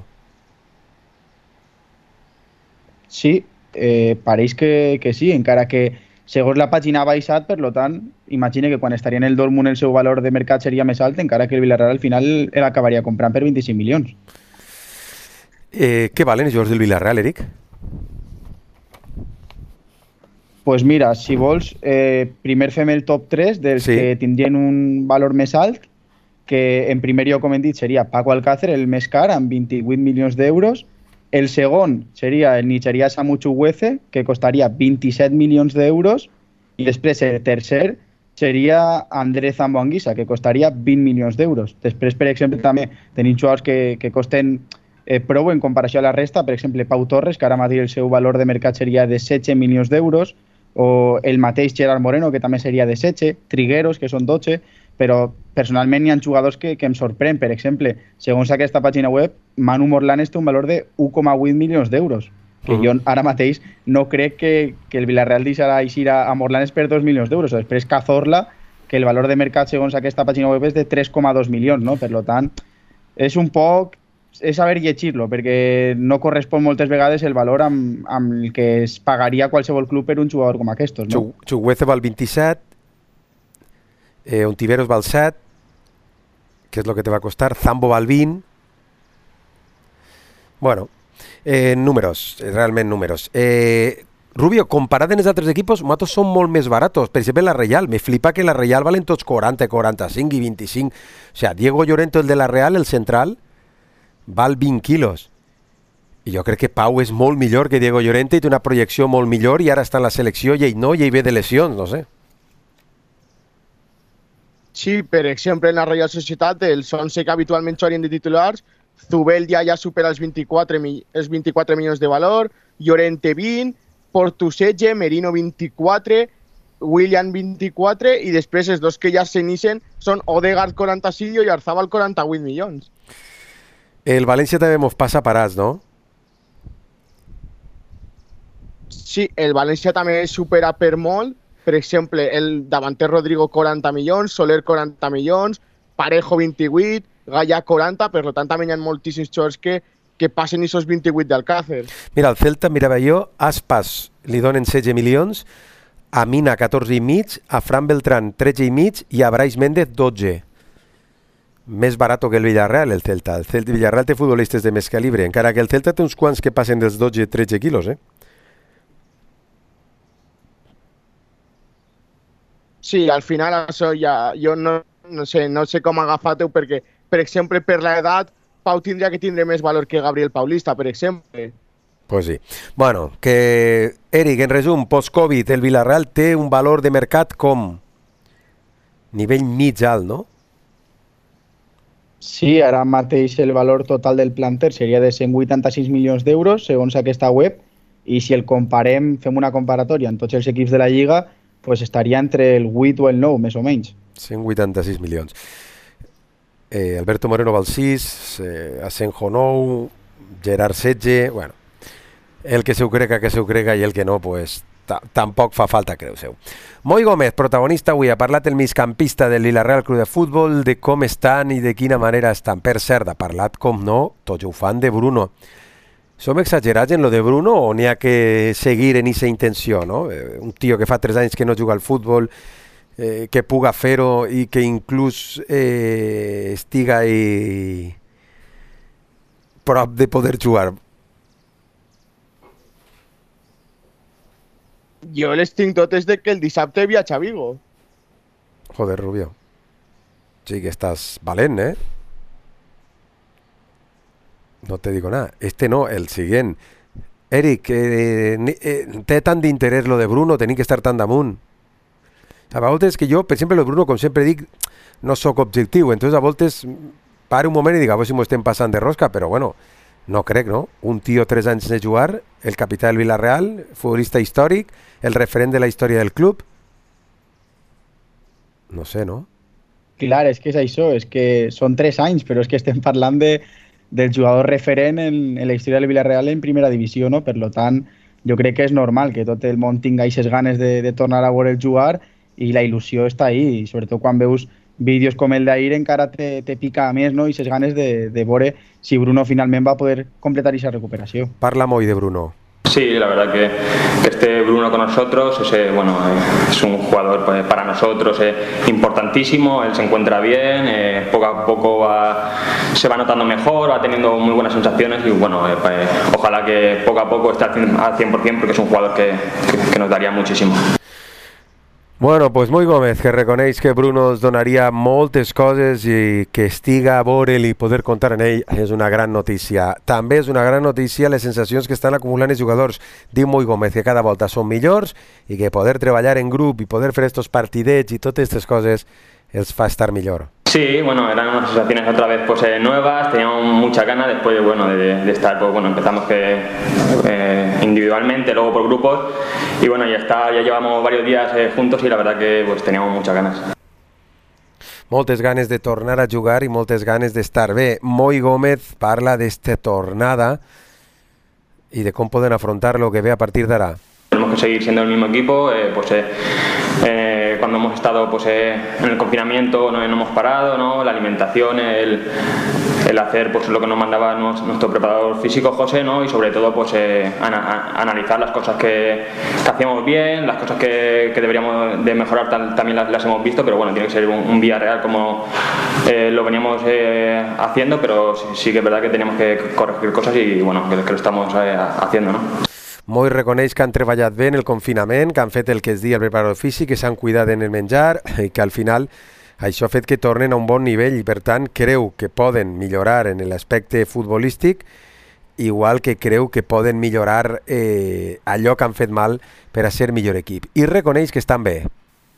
Sí, pareix que sí, encara que segons la pàgina ha baixat, per tant, imagina que quan estaria en el Dortmund el seu valor de mercat seria més alt, encara que el Vila-real al final l'acabaria comprant per 25 milions. Què valen els jugadors del Vila-real, Eric? Pues mira, si vols, primer fem el top 3 dels que tindrien un valor més alt, que en primer lloc, com hem dit, seria Paco Alcácer, el més car, amb 28 milions d'euros. El segon seria el nigerià Samu Chukwueze, que costaria 27 milions d'euros. I després el tercer seria André Zambo-Anguissa, que costaria 20 milions d'euros. Després, per exemple, també tenim jugadors que costen prou en comparació a la resta. Per exemple, Pau Torres, que ara mateix el seu valor de mercat seria de 16 milions d'euros, o el mateix Gerard Moreno, que també seria de 16, Trigueros, que són 12, però personalment hi ha jugadors que em sorprèn. Per exemple, segons aquesta pàgina web, Manu Morlanes té un valor de 1,8 milions d'euros, que jo ara mateix no crec que el Villarreal deixarà eixir a Morlanes per 2 milions d'euros. Després Cazorla, que el valor de mercat segons aquesta pàgina web és de 3,2 milions, no? Per tant, és un poc... és saber llegir-lo, perquè no correspon moltes vegades el valor amb el que es pagaria qualsevol club per un jugador com aquests, no? Chukwueze val 27, Ontiveros val 7, que és el que te va costar, Zambo val 20. Bueno, números, realment números. Rubio, comparat amb els altres equipos, nosaltres som molt més baratos. Per exemple, la Reial, me flipa que la Reial valen tots 40, 45 i 25. O sea, Diego Llorente, el de la Real, el central, val 20 quilos. I jo crec que Pau és molt millor que Diego Llorente i té una projecció molt millor i ara està en la selecció i ell no, i ell ve de lesions, no sé. Sí, per exemple, en la Real Societat, els 11 que habitualment juguen de titulars, Zubel ja supera els 24 milions de valor, Llorente 20, Portusege, Merino 24, William 24, i després els dos que ja s'inixen són Odegaard 45 i Arzabal 48 milions. El València també mos passa parats, no? Sí, el València també supera per molt. Per exemple, el davanter Rodrigo 40 milions, Soler 40 milions, Parejo 28, Gaya 40, per tant també hi ha moltíssims jugadors que passen aquests 28 d'Alcácer. Mira, el Celta, mirava jo, Aspas li donen 16 milions, a Mina 14,5, a Fran Beltrán 13,5 i a Brais Méndez 12. Més barato que el Villarreal, el Celta. El Villarreal té futbolistes de més calibre, encara que el Celta té uns quants que passen dels 12-13 quilos, Sí, al final això ja, jo no sé com agafar-ho, perquè, per exemple, per l'edat, Pau tindria que tindre més valor que Gabriel Paulista, per exemple. Pues sí. Bueno, que, Eric, en resum, post-Covid, el Villarreal té un valor de mercat com nivell mig alt, no? Sí, ara mateix el valor total del planter seria de 186 milions d'euros, segons aquesta web, i si el comparem, fem una comparatòria amb tots els equips de la Lliga, pues estaria entre el 8 o el 9, més o menys. 186 milions. Alberto Moreno val 6, Asenjo 9, Gerard 16, bueno, el que se ho crega i el que no, pues tampoc fa falta creu-seu. Moi Gómez, protagonista avui, ha parlat el migcampista del Villarreal Club de Futbol, de com estan i de quina manera estan. Per cert, ha parlat, com no, tots ho fan de Bruno. Som exagerats en lo de Bruno o n'hi ha que seguir en aquesta intenció, no? Un tio que fa 3 anys que no juga al futbol, que puga fer-ho i que inclús estiga prop de poder jugar. Jo les tinc totes de que el dissabte viatja a Vigo. Joder, Rubio. Sí que estàs valent, No te digo nada. Este no, el siguiente. Eric, té tant d'interès lo de Bruno, tenim que estar tan damunt. A voltes que jo, per exemple, lo de Bruno, com sempre dic, no sóc objectiu. Entonces, a voltes, pare un moment i dic, a veure si m'ho estem passant de rosca, però bueno, no crec, no? Un tio 3 anys de jugar, el capità del Villarreal, futbolista històric, el referent de la història del club. No sé, no? Clar, és que és això, és que són 3 anys, però és que estem parlant del jugador referent en la història del Villarreal en primera divisió, no? Per tant, jo crec que és normal que tot el món tinga aquestes ganes de tornar a veure el jugar i la il·lusió està ahí, i sobretot quan veus vídeos com el d'ahir encara te pica més, no? I aquestes ganes de veure si Bruno finalment va poder completar aquesta recuperació. Parla molt de Bruno. Sí, la verdad que esté Bruno con nosotros es un jugador para nosotros importantísimo. Él se encuentra bien, poco a poco se va notando mejor, va teniendo muy buenas sensaciones y ojalá que poco a poco esté al 100% porque es un jugador que nos daría muchísimo. Bueno, pues Moi Gómez, que reconeix que Bruno us donaria moltes coses i que estiga a veure'l i poder comptar en ell és una gran notícia. També és una gran notícia les sensacions que estan acumulant els jugadors. Diu Moi Gómez que cada volta són millors i que poder treballar en grup i poder fer estos partidets i totes aquestes coses els fa estar millor. Sí, eran unas sensaciones otra vez nuevas, teníamos mucha ganas después de estar, empezamos individualmente, luego por grupos y ya llevamos varios días juntos y la verdad que teníamos muchas ganas. Moltes ganes de tornar a jugar i moltes ganes d'estar bé. Moi Gómez parla d'esta tornada i de com poden afrontar lo que ve a partir d'ara. Tenemos que seguir siendo el mismo equipo, cuando hemos estado en el confinamiento no hemos parado, ¿no? La alimentación, el hacer lo que nos mandaba nuestro preparador físico José, ¿no? Y sobre todo analizar las cosas que hacíamos bien, las cosas que deberíamos de mejorar también las hemos visto, pero tiene que ser un Villarreal como lo veníamos haciendo, pero sí que es verdad que teníamos que corregir cosas y que lo estamos haciendo, ¿no? Moi reconeix que han treballat bé en el confinament, que han fet el que es diu el preparador físic, que s'han cuidat en el menjar i que al final això ha fet que tornen a un bon nivell i per tant creu que poden millorar en l'aspecte futbolístic igual que creu que poden millorar allò que han fet mal per a ser millor equip. I reconeix que estan bé.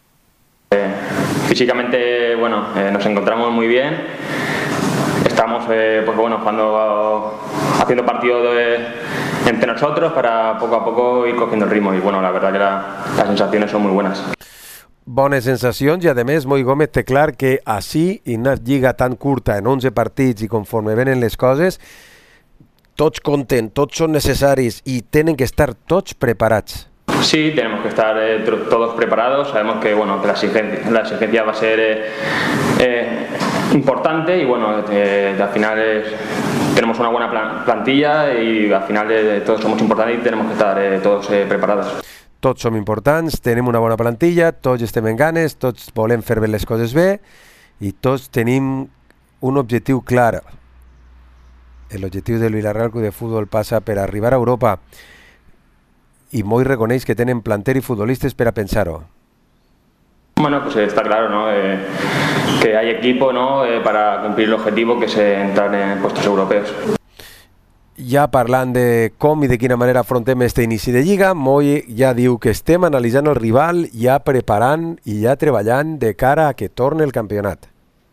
Físicamente, nos encontramos muy bien. Estamos haciendo partidos entre nosotros para poco a poco ir cogiendo el ritmo y la verdad que las sensaciones son muy buenas. Bones sensacions i a més Moi Gómez té clar que així i una lliga tan curta en 11 partits i conforme venen les coses tots compten, tots són necessaris i tenen que estar tots preparats. Sí, tenemos que estar todos preparados. Sabemos que la exigencia va a ser importante y al final tenemos una buena plantilla y al final todos somos importantes y tenemos que estar todos preparados. Tots som importants, tenim una bona plantilla, tots estem en ganes, tots volem fer bé les coses bé i tots tenim un objectiu clar. L'objectiu del Villarreal Club de Futbol passa per arribar a Europa. Y Moi reconeix que tienen planter y futbolistas para pensar-ho. Está claro, ¿no? Que hay equipo, ¿no? Para cumplir el objetivo que es entrar en puestos europeos. Ja parlant de com i de quina manera afrontem este inici de Lliga, Moi ja diu que estem analitzant el rival, ja preparant i ja treballant de cara a que torne el campionat.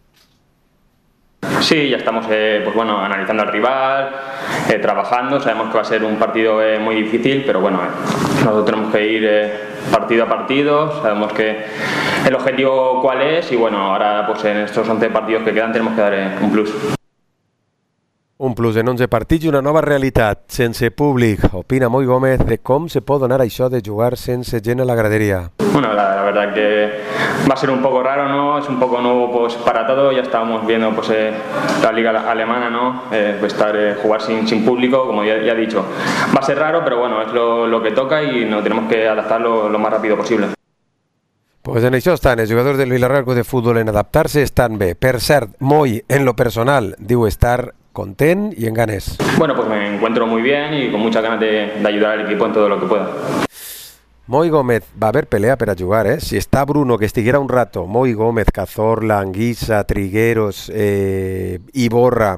Sí, ya estamos analizando al rival, trabajando, sabemos que va a ser un partido muy difícil, pero nosotros tenemos que ir partido a partido, sabemos que el objetivo cuál es y ahora en estos 11 partidos que quedan tenemos que dar un plus. Un plus en 11 partits i una nova realitat, sense públic. Opina Moi Gómez de com se pot donar això de jugar sense gent a la gradería. La verdad que va a ser un poco raro, ¿no? Es un poco nuevo para todo. Ya estábamos viendo la liga alemana, ¿no? Jugar sin público, como ya he dicho. Va a ser raro, pero es lo que toca y nos tenemos que adaptar lo más rápido posible. Pues en això estan els jugadors del Villarreal Club de Futbol, en adaptar-se estan bé. Per cert, Moi, en lo personal, diu estar content y en ganes. Pues me encuentro muy bien y con muchas ganas de ayudar al equipo en todo lo que pueda. Moi Gómez, va haver pelea per a jugar, eh? Si està Bruno, que estiguera un rato, Moi Gómez, Cazorla, Anguissa, Trigueros, Iborra...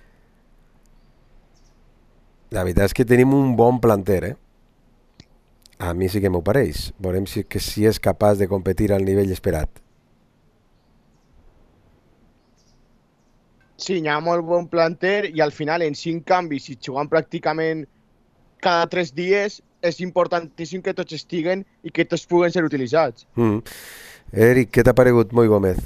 La veritat és que tenim un bon planter, eh? A mi sí que m'ho pareix. Veurem si és capaç de competir al nivell esperat. Sí, hi ha molt bon planter i al final en 5 canvis, si juguen pràcticament cada 3 dies, és importantíssim que tots estiguen i que tots puguen ser utilitzats. Eric, què t'ha paregut Moi Gómez?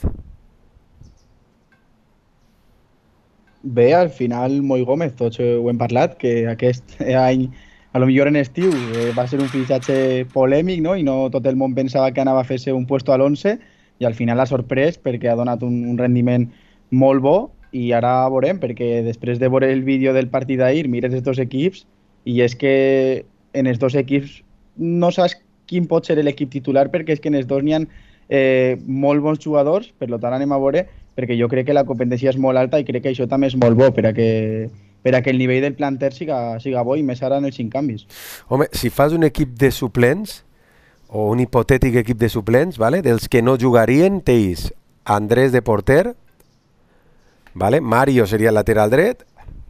Bé, al final Moi Gómez, tots ho hem parlat, que aquest any, a lo millor en estiu, va ser un fitxatge polèmic, no? I no tot el món pensava que anava a fer-se un puesto al 11 i al final l'ha sorprès perquè ha donat un rendiment molt bo. I ara veurem, perquè després de veure el vídeo del partit d'ahir mires els dos equips i és que en els dos equips no saps quin pot ser l'equip titular, perquè és que en els dos n'hi ha molt bons jugadors, per tant anem a veure, perquè jo crec que la competència és molt alta i crec que això també és molt bo per a que el nivell del planter siga bo, i més ara en els 5 canvis. Home, si fas un equip de suplents, o un hipotètic equip de suplents, ¿vale? Dels que no jugarien, teis Andrés de porter, ¿vale? Mario seria el lateral dret,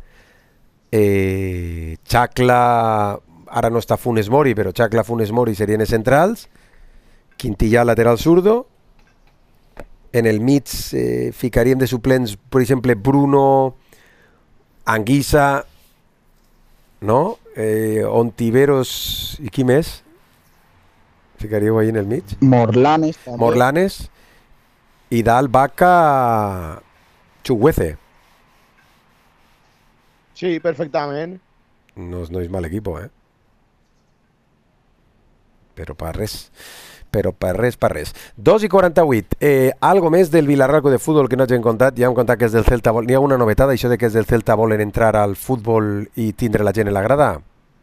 Chacla, ara no està Funes Mori, però Chacla, Funes Mori serien els centrals, Quintillà lateral zurdo, en el mig ficaríem de suplents, per exemple, Bruno, Anguissa, no? Ontiveros i qui més? Ficaríeu ahí en el mig? Morlanes també. Morlanes i dalt Vaca Chuguece. Sí, perfectament. No és mal equip, Però per res. 2:48. Algo més del Villarreal de futbol que no hagin contat. Ja hem contat que és del Celta. N'hi ha una novetada, això de que és del Celta volen entrar al futbol i tindre la gent en la grada?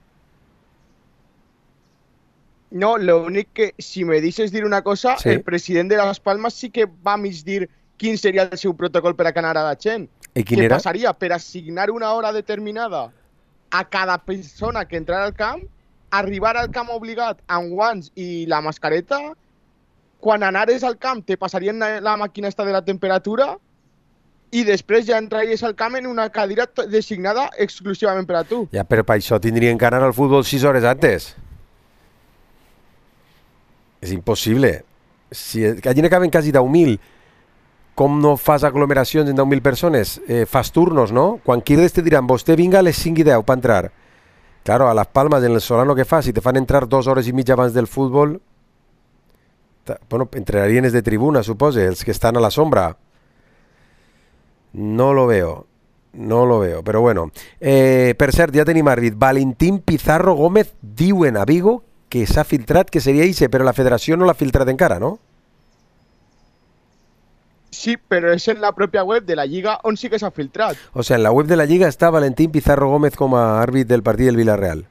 No, lo únic que, si me dices dir una cosa, sí. El president de Las Palmas sí que va mig dir quin seria el seu protocol per a canar a la gent. I quin era? Què passaria? Per assignar una hora determinada a cada persona que entrarà al camp, arribar al camp obligat amb guants i la mascareta, quan anares al camp te passarien la màquina esta de la temperatura i després ja entraries al camp en una cadira designada exclusivament per a tu. Ja, però per això tindrien que anar al futbol 6 hores antes. És impossible. Si allí ne caben quasi 10.000, com no fas aglomeracions en 10.000 persones? Fas turnos, no? Quan quieres te diran, vostè vinga a les 5:10 per entrar. Claro, a Las Palmas, en el Solano que fas, si te fan entrar 2 hores i mitja abans del futbol, bueno, entrarien els de tribuna, supose, els que estan a la sombra. No lo veo, però bueno. Per cert, ja tenim àrbit. Valentín Pizarro Gómez diuen a Vigo que s'ha filtrat que seria Ise, però la federació no l'ha filtrat encara, no? Sí, però és en la pròpia web de la Lliga on sí que s'ha filtrat. O sea, en la web de la Lliga està Valentín Pizarro Gómez com a àrbit del partit del Villarreal.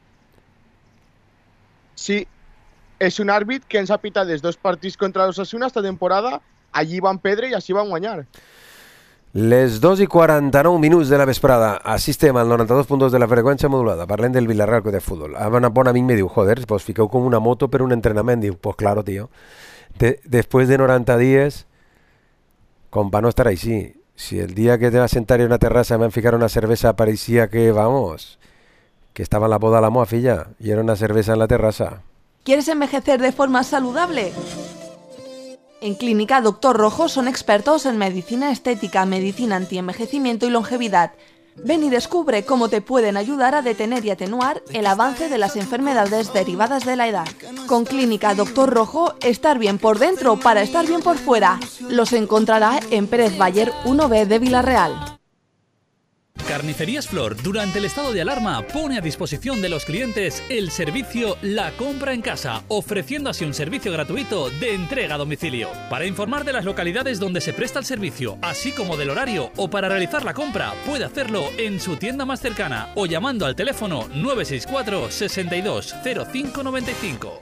Sí, és un àrbit que ens ha pitat els 2 partits contra l'Osasuna esta temporada, allí van perdre i així van guanyar. Les 2:49 de la vesprada. Així estem al 92.2 de la freqüència modulada. Parlem del Villarreal de futbol. Un bon amic me diu, joder, pues fiqueu com una moto per un entrenament. Diu, pues claro, tío. Después de 90 días, com para no estar així. Si el día que te vas a sentar en una terraza me han ficar una cerveza, parecía que, vamos, que estaba en la boda la moa, filla, y era una cerveza en la terraza. ¿Quieres envejecer de forma saludable? En Clínica Doctor Rojo son expertos en medicina estética, medicina antienvejecimiento y longevidad. Ven y descubre cómo te pueden ayudar a detener y atenuar el avance de las enfermedades derivadas de la edad. Con Clínica Doctor Rojo, estar bien por dentro para estar bien por fuera. Los encontrará en Pérez Bayer 1B de Villarreal. Carnicerías Flor, durante el estado de alarma, pone a disposición de los clientes el servicio La Compra en Casa, ofreciendo así un servicio gratuito de entrega a domicilio. Para informar de las localidades donde se presta el servicio, así como del horario, o para realizar la compra, puede hacerlo en su tienda más cercana o llamando al teléfono 964 62 05 95.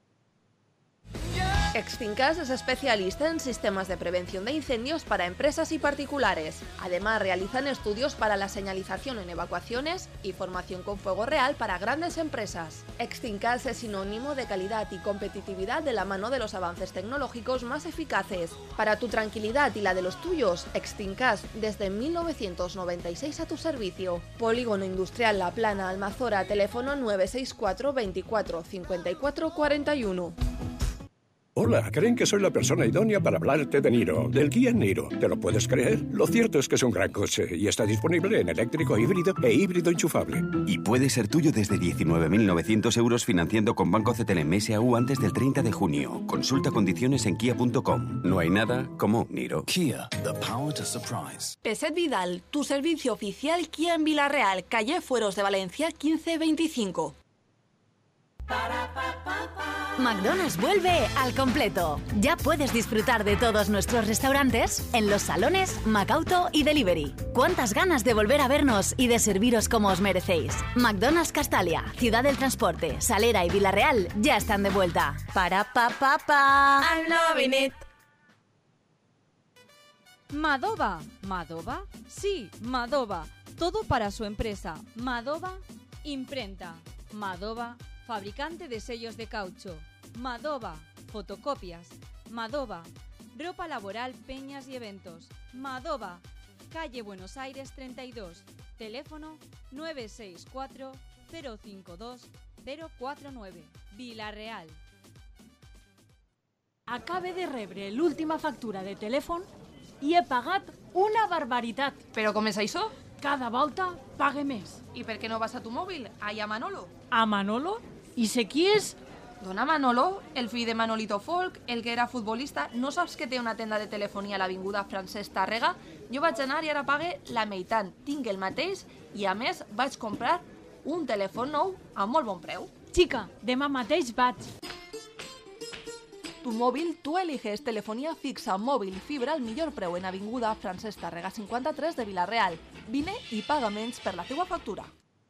Extincas es especialista en sistemas de prevención de incendios para empresas y particulares. Además, realizan estudios para la señalización en evacuaciones y formación con fuego real para grandes empresas. Extincas es sinónimo de calidad y competitividad de la mano de los avances tecnológicos más eficaces. Para tu tranquilidad y la de los tuyos, Extincas desde 1996 a tu servicio. Polígono Industrial La Plana, Almazora, teléfono 964 24 54 41. Hola, creen que soy la persona idónea para hablarte de Niro, del Kia Niro. ¿Te lo puedes creer? Lo cierto es que es un gran coche y está disponible en eléctrico híbrido e híbrido enchufable. Y puede ser tuyo desde 19.900 euros financiando con Banco CTLM SAU antes del 30 de junio. Consulta condiciones en kia.com. No hay nada como Niro. Kia, the power to surprise. Peset Vidal, tu servicio oficial Kia en Villarreal, calle Fueros de Valencia 1525. McDonald's vuelve al completo. Ya puedes disfrutar de todos nuestros restaurantes en los salones, Macauto y Delivery. ¿Cuántas ganas de volver a vernos y de serviros como os merecéis? McDonald's Castalia, Ciudad del Transporte, Salera y Villarreal ya están de vuelta. I'm loving it. Madova. ¿Madova? Sí, Madova. Todo para su empresa. Madova Imprenta. Madova fabricante de sellos de caucho. Madova fotocopias. Madova ropa laboral, peñas y eventos. Madova calle Buenos Aires 32. Teléfono 964 052 049. Vila-real. Acabe de rebre l'última factura de telèfon i he pagat una barbaritat. ¿Pero com és això? Cada volta pague més. ¿Y per què no vas a tu móvil? Ahí a Manolo. A Manolo? I sé qui és? Dona Manolo, el fill de Manolito Folk, el que era futbolista. No saps que té una tenda de telefonia a l'avinguda Francesc Tàrrega? Jo vaig anar i ara pague la meitat. Tinc el mateix i, a més, vaig comprar un telèfon nou a molt bon preu. Xica, demà mateix vaig. Tu móvil, tú eliges telefonía fixa, móvil, fibra al millor preu en avinguda Francesc Tàrrega 53 de Vila-real. Vine i paga menys per la teua factura.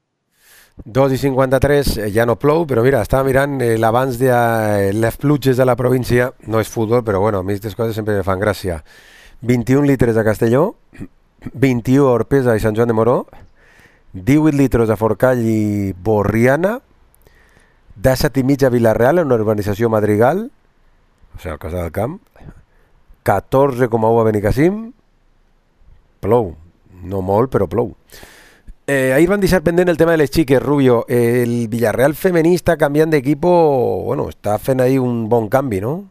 2:53, ja no plou, però mira, estava mirant l'abans de les pluges de la província. No és futbol, però bueno, a mi aquestes coses sempre me fan gràcia. 21 litres a Castelló, 21 a Orpesa i Sant Joan de Moró, 18 litres a Forcall i Borriana, 17,5 a Vila-real, en una urbanització Madrigal, o sigui, al Casal del Camp, 14,1 a Benicàssim, plou, no molt, però plou. Ahir van deixar pendent el tema de les xiques, Rubio. El Villarreal femení està canviant d'equipo, bueno, està fent ahí un bon canvi, ¿no?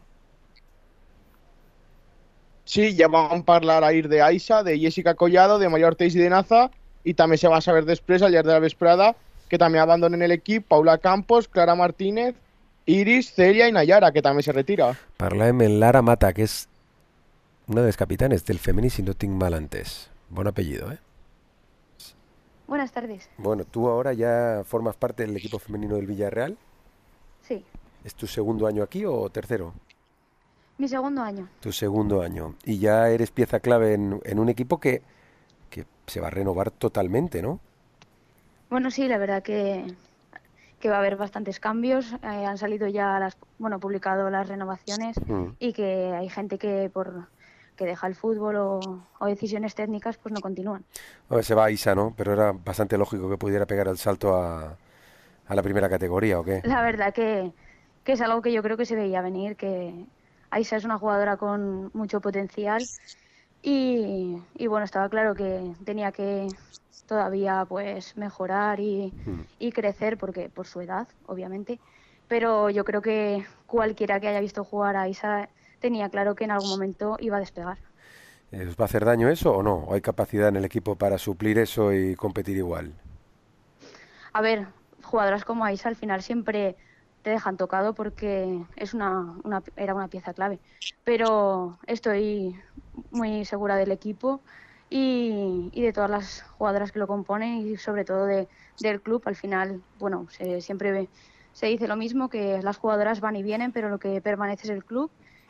Sí, ya van a parlar ahir de Aisha, de Jessica Collado, de Mayor Ortiz y de Naza, y també se va a saber després, al llarg de la vesprada, que també abandonen el equip Paula Campos, Clara Martínez, Iris, Celia y Nayara, que també se retira. Parlàvem amb Lara Mata, que és una de les capitanes del femení, si no tinc mal entès. Bon apellido, ¿eh? Buenas tardes. Bueno, tú ahora ya formas parte del equipo femenino del Villarreal. Sí. ¿Es tu segundo año aquí o tercero? Mi segundo año. Tu segundo año. Y ya eres pieza clave en un equipo que se va a renovar totalmente, ¿no? Bueno, sí, la verdad que va a haber bastantes cambios. Han salido ya publicado las renovaciones y que hay gente que deja el fútbol o decisiones técnicas, pues no continúan. Se va a Isa, ¿no? Pero era bastante lógico que pudiera pegar el salto a la primera categoría, ¿o qué? La verdad que es algo que yo creo que se veía venir, que Aisha es una jugadora con mucho potencial y bueno, estaba claro que tenía que todavía pues mejorar y crecer porque por su edad, obviamente, pero yo creo que cualquiera que haya visto jugar a Aisha tenía claro que en algún momento iba a despegar. ¿Os va a hacer daño eso o no? ¿O hay capacidad en el equipo para suplir eso y competir igual? A ver, jugadoras como Aisha al final siempre te dejan tocado porque era una pieza clave. Pero estoy muy segura del equipo y de todas las jugadoras que lo componen y sobre todo del club. Al final, bueno, siempre se dice lo mismo, que las jugadoras van y vienen, pero lo que permanece es el club.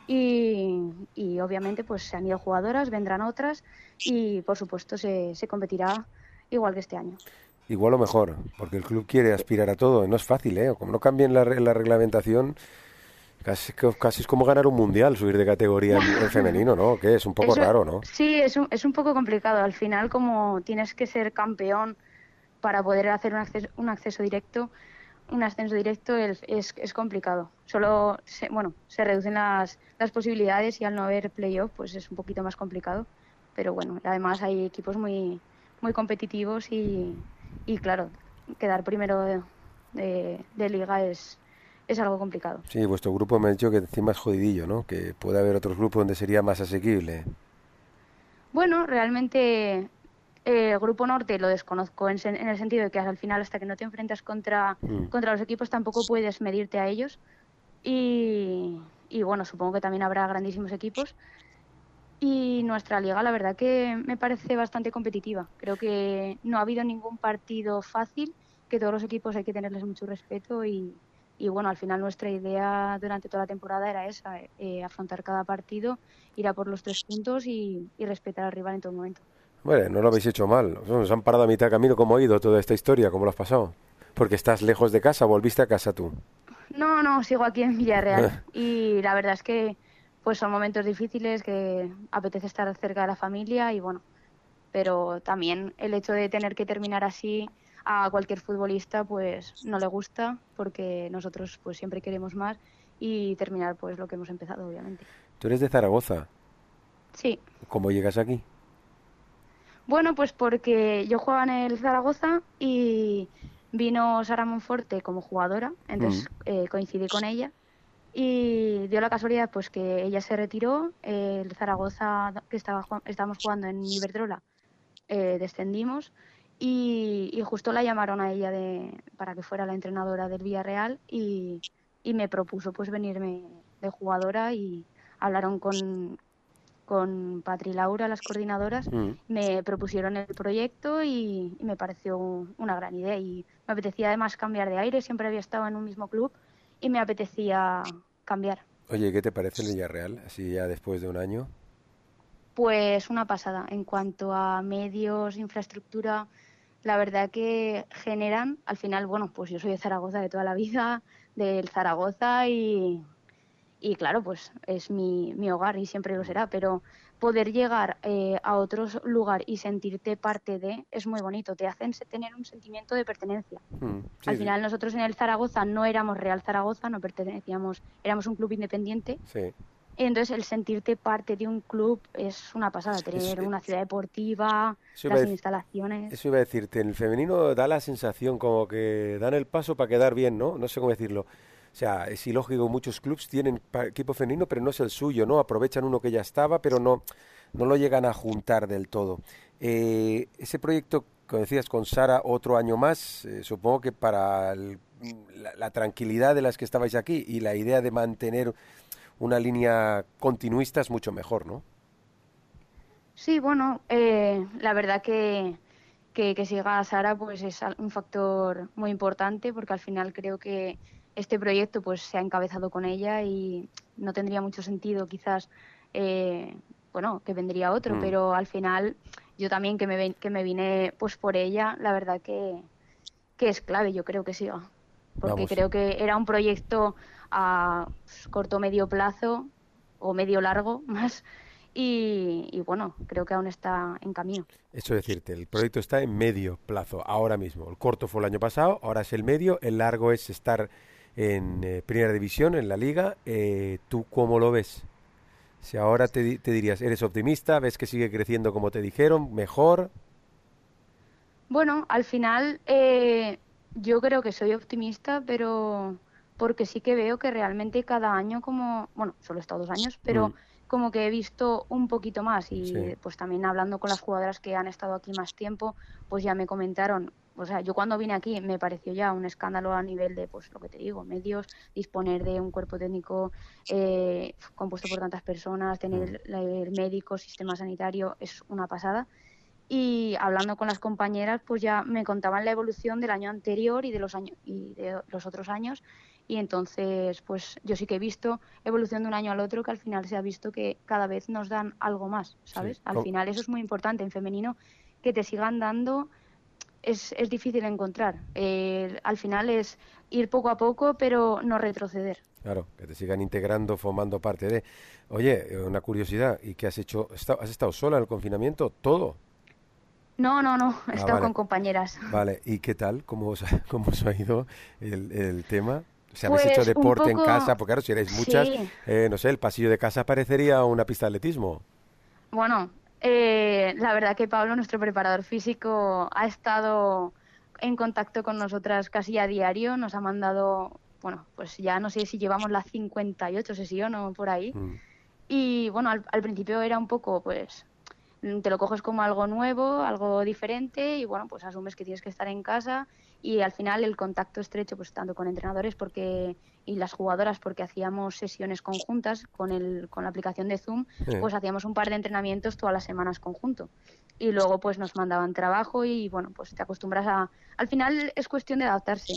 Y obviamente pues se han ido jugadoras, vendrán otras y por supuesto se competirá igual que este año. Igual o mejor, porque el club quiere aspirar a todo, no es fácil, ¿eh? Como no cambien la reglamentación, casi es como ganar un mundial, subir de categoría en femenino, ¿no? Que es un poco raro, ¿no? Sí, es un poco complicado. Al final, como tienes que ser campeón para poder hacer un ascenso directo, es complicado. Solo se reducen las posibilidades y al no haber playoff pues es un poquito más complicado. Pero bueno, además hay equipos muy, muy competitivos y claro, quedar primero de liga es algo complicado. Sí, vuestro grupo me ha dicho que encima es jodidillo, ¿no? Que puede haber otros grupos donde sería más asequible. Bueno, realmente el Grupo Norte lo desconozco en el sentido de que al final hasta que no te enfrentas contra los equipos tampoco puedes medirte a ellos y bueno, supongo que también habrá grandísimos equipos y nuestra liga la verdad que me parece bastante competitiva. Creo que no ha habido ningún partido fácil, que todos los equipos hay que tenerles mucho respeto y y bueno, al final nuestra idea durante toda la temporada era esa, afrontar cada partido, ir a por los 3 puntos y respetar al rival en todo momento. Bueno, no lo habéis hecho mal. Nos han parado a mitad de camino. ¿Cómo ha ido toda esta historia? ¿Cómo lo has pasado? Porque estás lejos de casa. ¿Volviste a casa tú? No, sigo aquí en Villarreal. Y la verdad es que pues son momentos difíciles, que apetece estar cerca de la familia y bueno, pero también el hecho de tener que terminar así a cualquier futbolista pues no le gusta, porque nosotros pues siempre queremos más y terminar pues lo que hemos empezado, obviamente. ¿Tú eres de Zaragoza? Sí. ¿Cómo llegas aquí? Bueno, pues porque yo jugaba en el Zaragoza y vino Sara Monforte como jugadora, entonces coincidí con ella y dio la casualidad pues que ella se retiró, el Zaragoza que estábamos jugando en Iberdrola, descendimos y justo la llamaron a ella para que fuera la entrenadora del Villarreal y me propuso pues venirme de jugadora y hablaron con Patri y Laura, las coordinadoras, me propusieron el proyecto y me pareció una gran idea y me apetecía además cambiar de aire, siempre había estado en un mismo club y me apetecía cambiar. Oye, ¿qué te parece el Villarreal, así ya después de un año? Pues una pasada, en cuanto a medios, infraestructura, la verdad que generan, al final, bueno, pues yo soy de Zaragoza de toda la vida, del Zaragoza y claro, pues es mi hogar y siempre lo será, pero poder llegar a otro lugar y sentirte parte de es muy bonito, te hacen tener un sentimiento de pertenencia. Al final nosotros en el Zaragoza no éramos Real Zaragoza, no pertenecíamos, éramos un club independiente. Sí. Entonces el sentirte parte de un club es una pasada, tener una ciudad deportiva, las instalaciones. Eso iba a decirte, en el femenino da la sensación como que dan el paso para quedar bien, ¿no? No sé cómo decirlo. O sea, es ilógico, muchos clubs tienen equipo femenino, pero no es el suyo, ¿no? Aprovechan uno que ya estaba, pero no lo llegan a juntar del todo. Ese proyecto, como decías, con Sara, otro año más, supongo que para la tranquilidad de las que estabais aquí y la idea de mantener una línea continuista es mucho mejor, ¿no? Sí, bueno, la verdad que siga Sara pues es un factor muy importante, porque al final creo que este proyecto pues se ha encabezado con ella y no tendría mucho sentido quizás que vendría otro, pero al final yo también que me vine pues por ella, la verdad que es clave, yo creo que siga, porque creo que era un proyecto a corto medio plazo o medio largo más y bueno, creo que aún está en camino. Eso es decirte, el proyecto está en medio plazo ahora mismo. El corto fue el año pasado, ahora es el medio, el largo es estar en Primera División, en la Liga. ¿Tú cómo lo ves? Si ahora te dirías, ¿eres optimista? ¿Ves que sigue creciendo como te dijeron? ¿Mejor? Bueno, al final yo creo que soy optimista, pero porque sí que veo que realmente cada año solo he estado 2 años, pero como que he visto un poquito más y pues también hablando con las jugadoras que han estado aquí más tiempo, pues ya me comentaron. O sea, yo cuando vine aquí me pareció ya un escándalo a nivel de, pues lo que te digo, medios, disponer de un cuerpo técnico compuesto por tantas personas, tener el médico, sistema sanitario, es una pasada. Y hablando con las compañeras, pues ya me contaban la evolución del año anterior y de los otros años. Y entonces, pues yo sí que he visto evolución de un año al otro, que al final se ha visto que cada vez nos dan algo más, ¿sabes? Sí. Al final eso es muy importante en femenino, que te sigan dando. Es difícil encontrar. Al final es ir poco a poco, pero no retroceder. Claro, que te sigan integrando, formando parte de... Oye, una curiosidad, ¿y qué has hecho? ¿Has estado sola en el confinamiento? ¿Todo? No, he estado con compañeras. Vale, ¿y qué tal? ¿Cómo os ha ido el tema? O sea, pues, ¿habéis hecho deporte en casa? Porque claro, si erais muchas, no sé, el pasillo de casa parecería una pista de atletismo. Bueno, la verdad que Pablo, nuestro preparador físico, ha estado en contacto con nosotras casi a diario, nos ha mandado, bueno, pues ya no sé si llevamos la 58 sesión o por ahí. Y bueno, al principio era un poco, pues, te lo coges como algo nuevo, algo diferente y bueno, pues asumes que tienes que estar en casa y al final el contacto estrecho, pues tanto con entrenadores y las jugadoras, porque hacíamos sesiones conjuntas con la aplicación de Zoom, pues hacíamos un par de entrenamientos todas las semanas conjunto y luego pues nos mandaban trabajo y bueno, pues te acostumbras al final es cuestión de adaptarse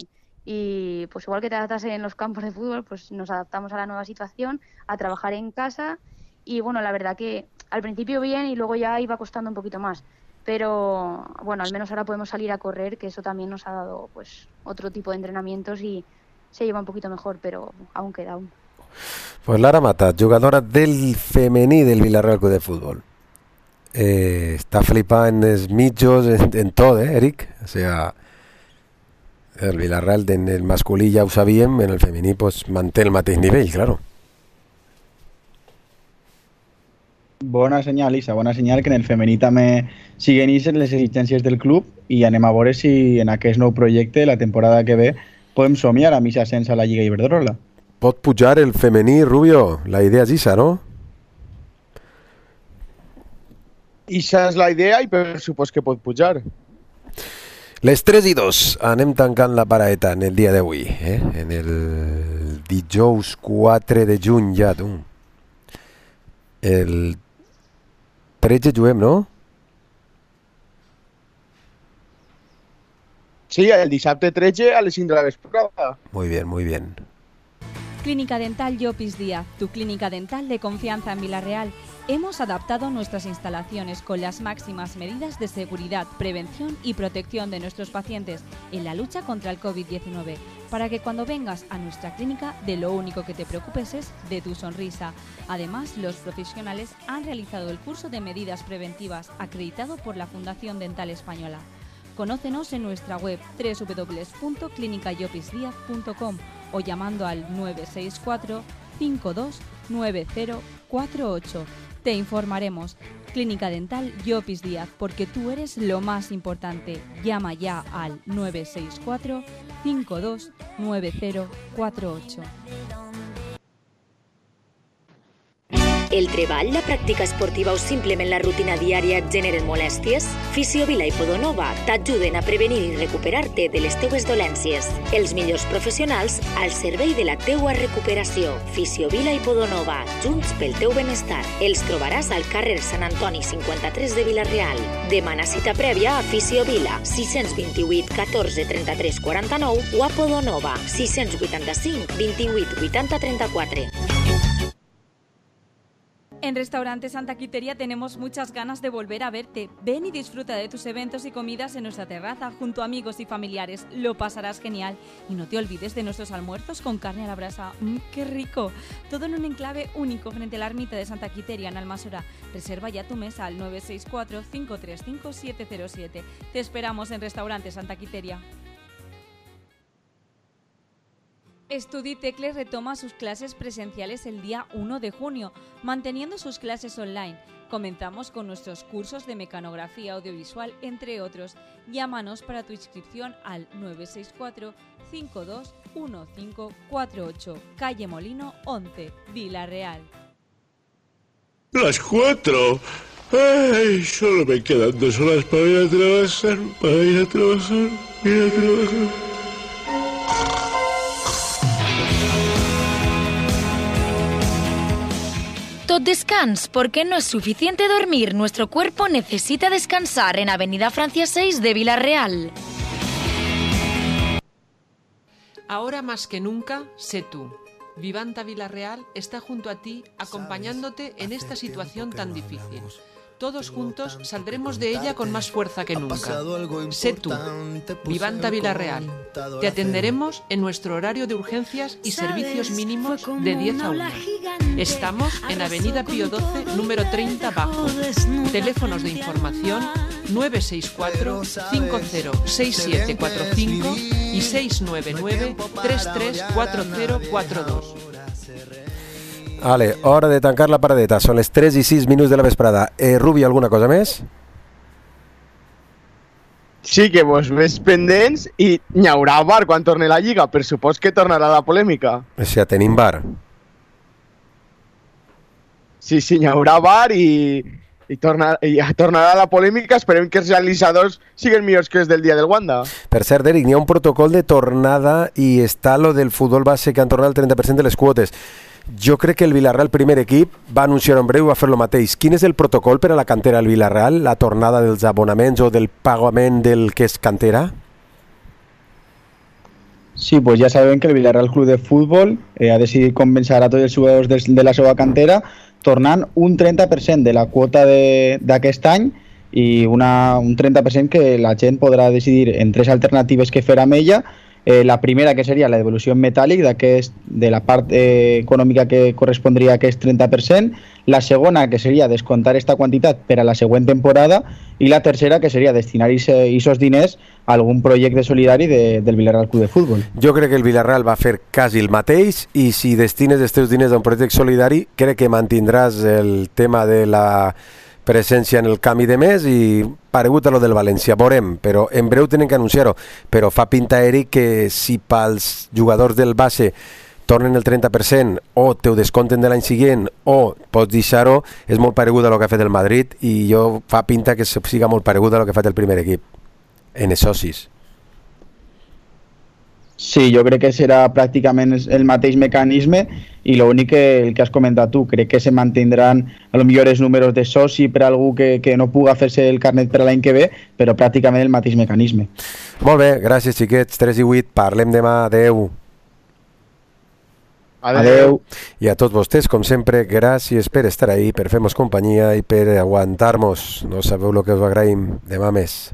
y pues igual que te adaptas en los campos de fútbol, pues nos adaptamos a la nueva situación, a trabajar en casa y bueno, la verdad que al principio bien y luego ya iba costando un poquito más, pero bueno, al menos ahora podemos salir a correr, que eso también nos ha dado pues otro tipo de entrenamientos y se lleva un poquito mejor, pero aún queda aún. Pues Lara Mata, jugadora del femení del Villarreal Club de Fútbol. Està flipant en els mitjos, en tot, Eric? O sea, el Villarreal en el masculí ja ho sabíem, en el femení pues, manté el mateix nivell, claro. Bona senyal, Isa, bona senyal que en el femení també siguen ixen les exigències del club i anem a veure si en aquest nou projecte, la temporada que ve, podem somiar amb aquest ascens a la Lliga Iberdrola. Pot pujar el femení, Rubio? La idea és Isa, no? Esa és la idea i per supost que pot pujar. Les 3:02, anem tancant la paraeta en el dia d'avui, en el dijous 4 de juny ja, tu. El 13 juguem, no? Sí, el dissabte 13 a les 5 de la vesprada. Muy bien, muy bien. Clínica Dental Llopis Díaz, tu clínica dental de confianza en Villarreal. Hemos adaptado nuestras instalaciones con las máximas medidas de seguridad, prevención y protección de nuestros pacientes en la lucha contra el COVID-19, para que cuando vengas a nuestra clínica de lo único que te preocupes es de tu sonrisa. Además, los profesionales han realizado el curso de medidas preventivas acreditado por la Fundación Dental Española. Conócenos en nuestra web www.clinicayopisdiaz.com o llamando al 964 52 9048. Te informaremos. Clínica Dental Llopis Díaz, porque tú eres lo más importante. Llama ya al 964 52 9048. El treball, la pràctica esportiva o simplement la rutina diària et generen molèsties? Fisiovila i Podonova t'ajuden a prevenir i recuperar-te de les teues dolències. Els millors professionals al servei de la teua recuperació. Fisiovila i Podonova, junts pel teu benestar. Els trobaràs al carrer Sant Antoni 53 de Vila-real. Demana cita prèvia a Fisiovila, 628 14 33 49 o a Podonova, 685 28 80 34. En Restaurante Santa Quiteria tenemos muchas ganas de volver a verte. Ven y disfruta de tus eventos y comidas en nuestra terraza junto a amigos y familiares. Lo pasarás genial. Y no te olvides de nuestros almuerzos con carne a la brasa. ¡Qué rico! Todo en un enclave único frente a la ermita de Santa Quiteria en Almasora. Reserva ya tu mesa al 964 535 707. Te esperamos en Restaurante Santa Quiteria. StudiTecle retoma sus clases presenciales el día 1 de junio, manteniendo sus clases online. Comenzamos con nuestros cursos de mecanografía audiovisual, entre otros. Llámanos para tu inscripción al 964 52 1548, calle Molino 11, Vila-real. Las 4. Ay, solo me quedan 2 horas para ir a trabajar, Tot descans, porque no es suficiente dormir. Nuestro cuerpo necesita descansar en Avenida Francia 6 de Vila-real. Ahora más que nunca, sé tú. Vivanta Vila-real está junto a ti, acompañándote en esta situación tan difícil. Todos juntos saldremos de ella con más fuerza que nunca. Sé tú. Vivanta Vila-real. Te atenderemos en nuestro horario de urgencias y servicios mínimos de 10 a 1. Estamos en Avenida Pío XII, número 30 bajo. Teléfonos de información 964 506745 y 699 334042. Vale, hora de tancar la paradeta. Són les 3 i 6 minuts de la vesprada. Rubi, alguna cosa més? Sí, que vos ves pendents i n'hi haurà bar quan torni la Lliga. Per supost que tornarà la polèmica. O sigui, tenim bar. Sí, n'hi haurà bar i tornarà la polèmica. Esperem que els realitzadors siguin millors que els del dia del Wanda. Per cert, Eric, n'hi ha un protocol de tornada i està lo del futbol base que han tornat el 30% de les quotes. Jo crec que el Villarreal, primer equip, va anunciar en breu, va fer lo mateix. Quin és el protocol per a la cantera del Villarreal? La tornada dels abonaments o del pagament del que és cantera? Sí, pues ja sabem que el Villarreal Club de Futbol ha decidit compensar a tots els jugadors de la seva cantera tornant un 30% de la quota d'aquest any i un 30% que la gent podrà decidir en 3 alternatives que fer amb ella. La primera, que seria la devolució en metàl·lic de la part econòmica que correspondria a aquest 30%, la segona, que seria descomptar aquesta quantitat per a la següent temporada, i la tercera, que seria destinar aquests diners a algun projecte solidari del Villarreal Club de Futbol. Jo crec que el Villarreal va fer quasi el mateix, i si destines els teus diners a un projecte solidari, crec que mantindràs el tema de la presència en el canvi de mes i paregut a lo del València, veurem, però en breu tenen que anunciar-ho, però fa pinta, Eric, que si pels jugadors del base tornen el 30% o te ho descompten de l'any següent o pots deixar-ho, és molt paregut a lo que ha fet el Madrid, i jo fa pinta que siga molt paregut a lo que ha fet el primer equip en els socis. Sí, jo crec que serà pràcticament el mateix mecanisme, i l'únic que el que has comentat tu, crec que se mantindran a lo millor els números de soci per a algú que no puga fer-se el carnet per a l'any que ve, però pràcticament el mateix mecanisme. Molt bé, gràcies xiquets, 3 i 8, parlem demà, adeu. Adeu. I a tots vostès, com sempre, gràcies per estar ahí, per fer-nos companyia i per aguantar-nos. No sabeu el que us agraïm. Demà més.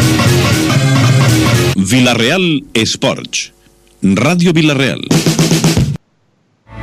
Villarreal Esports, Ràdio Villarreal.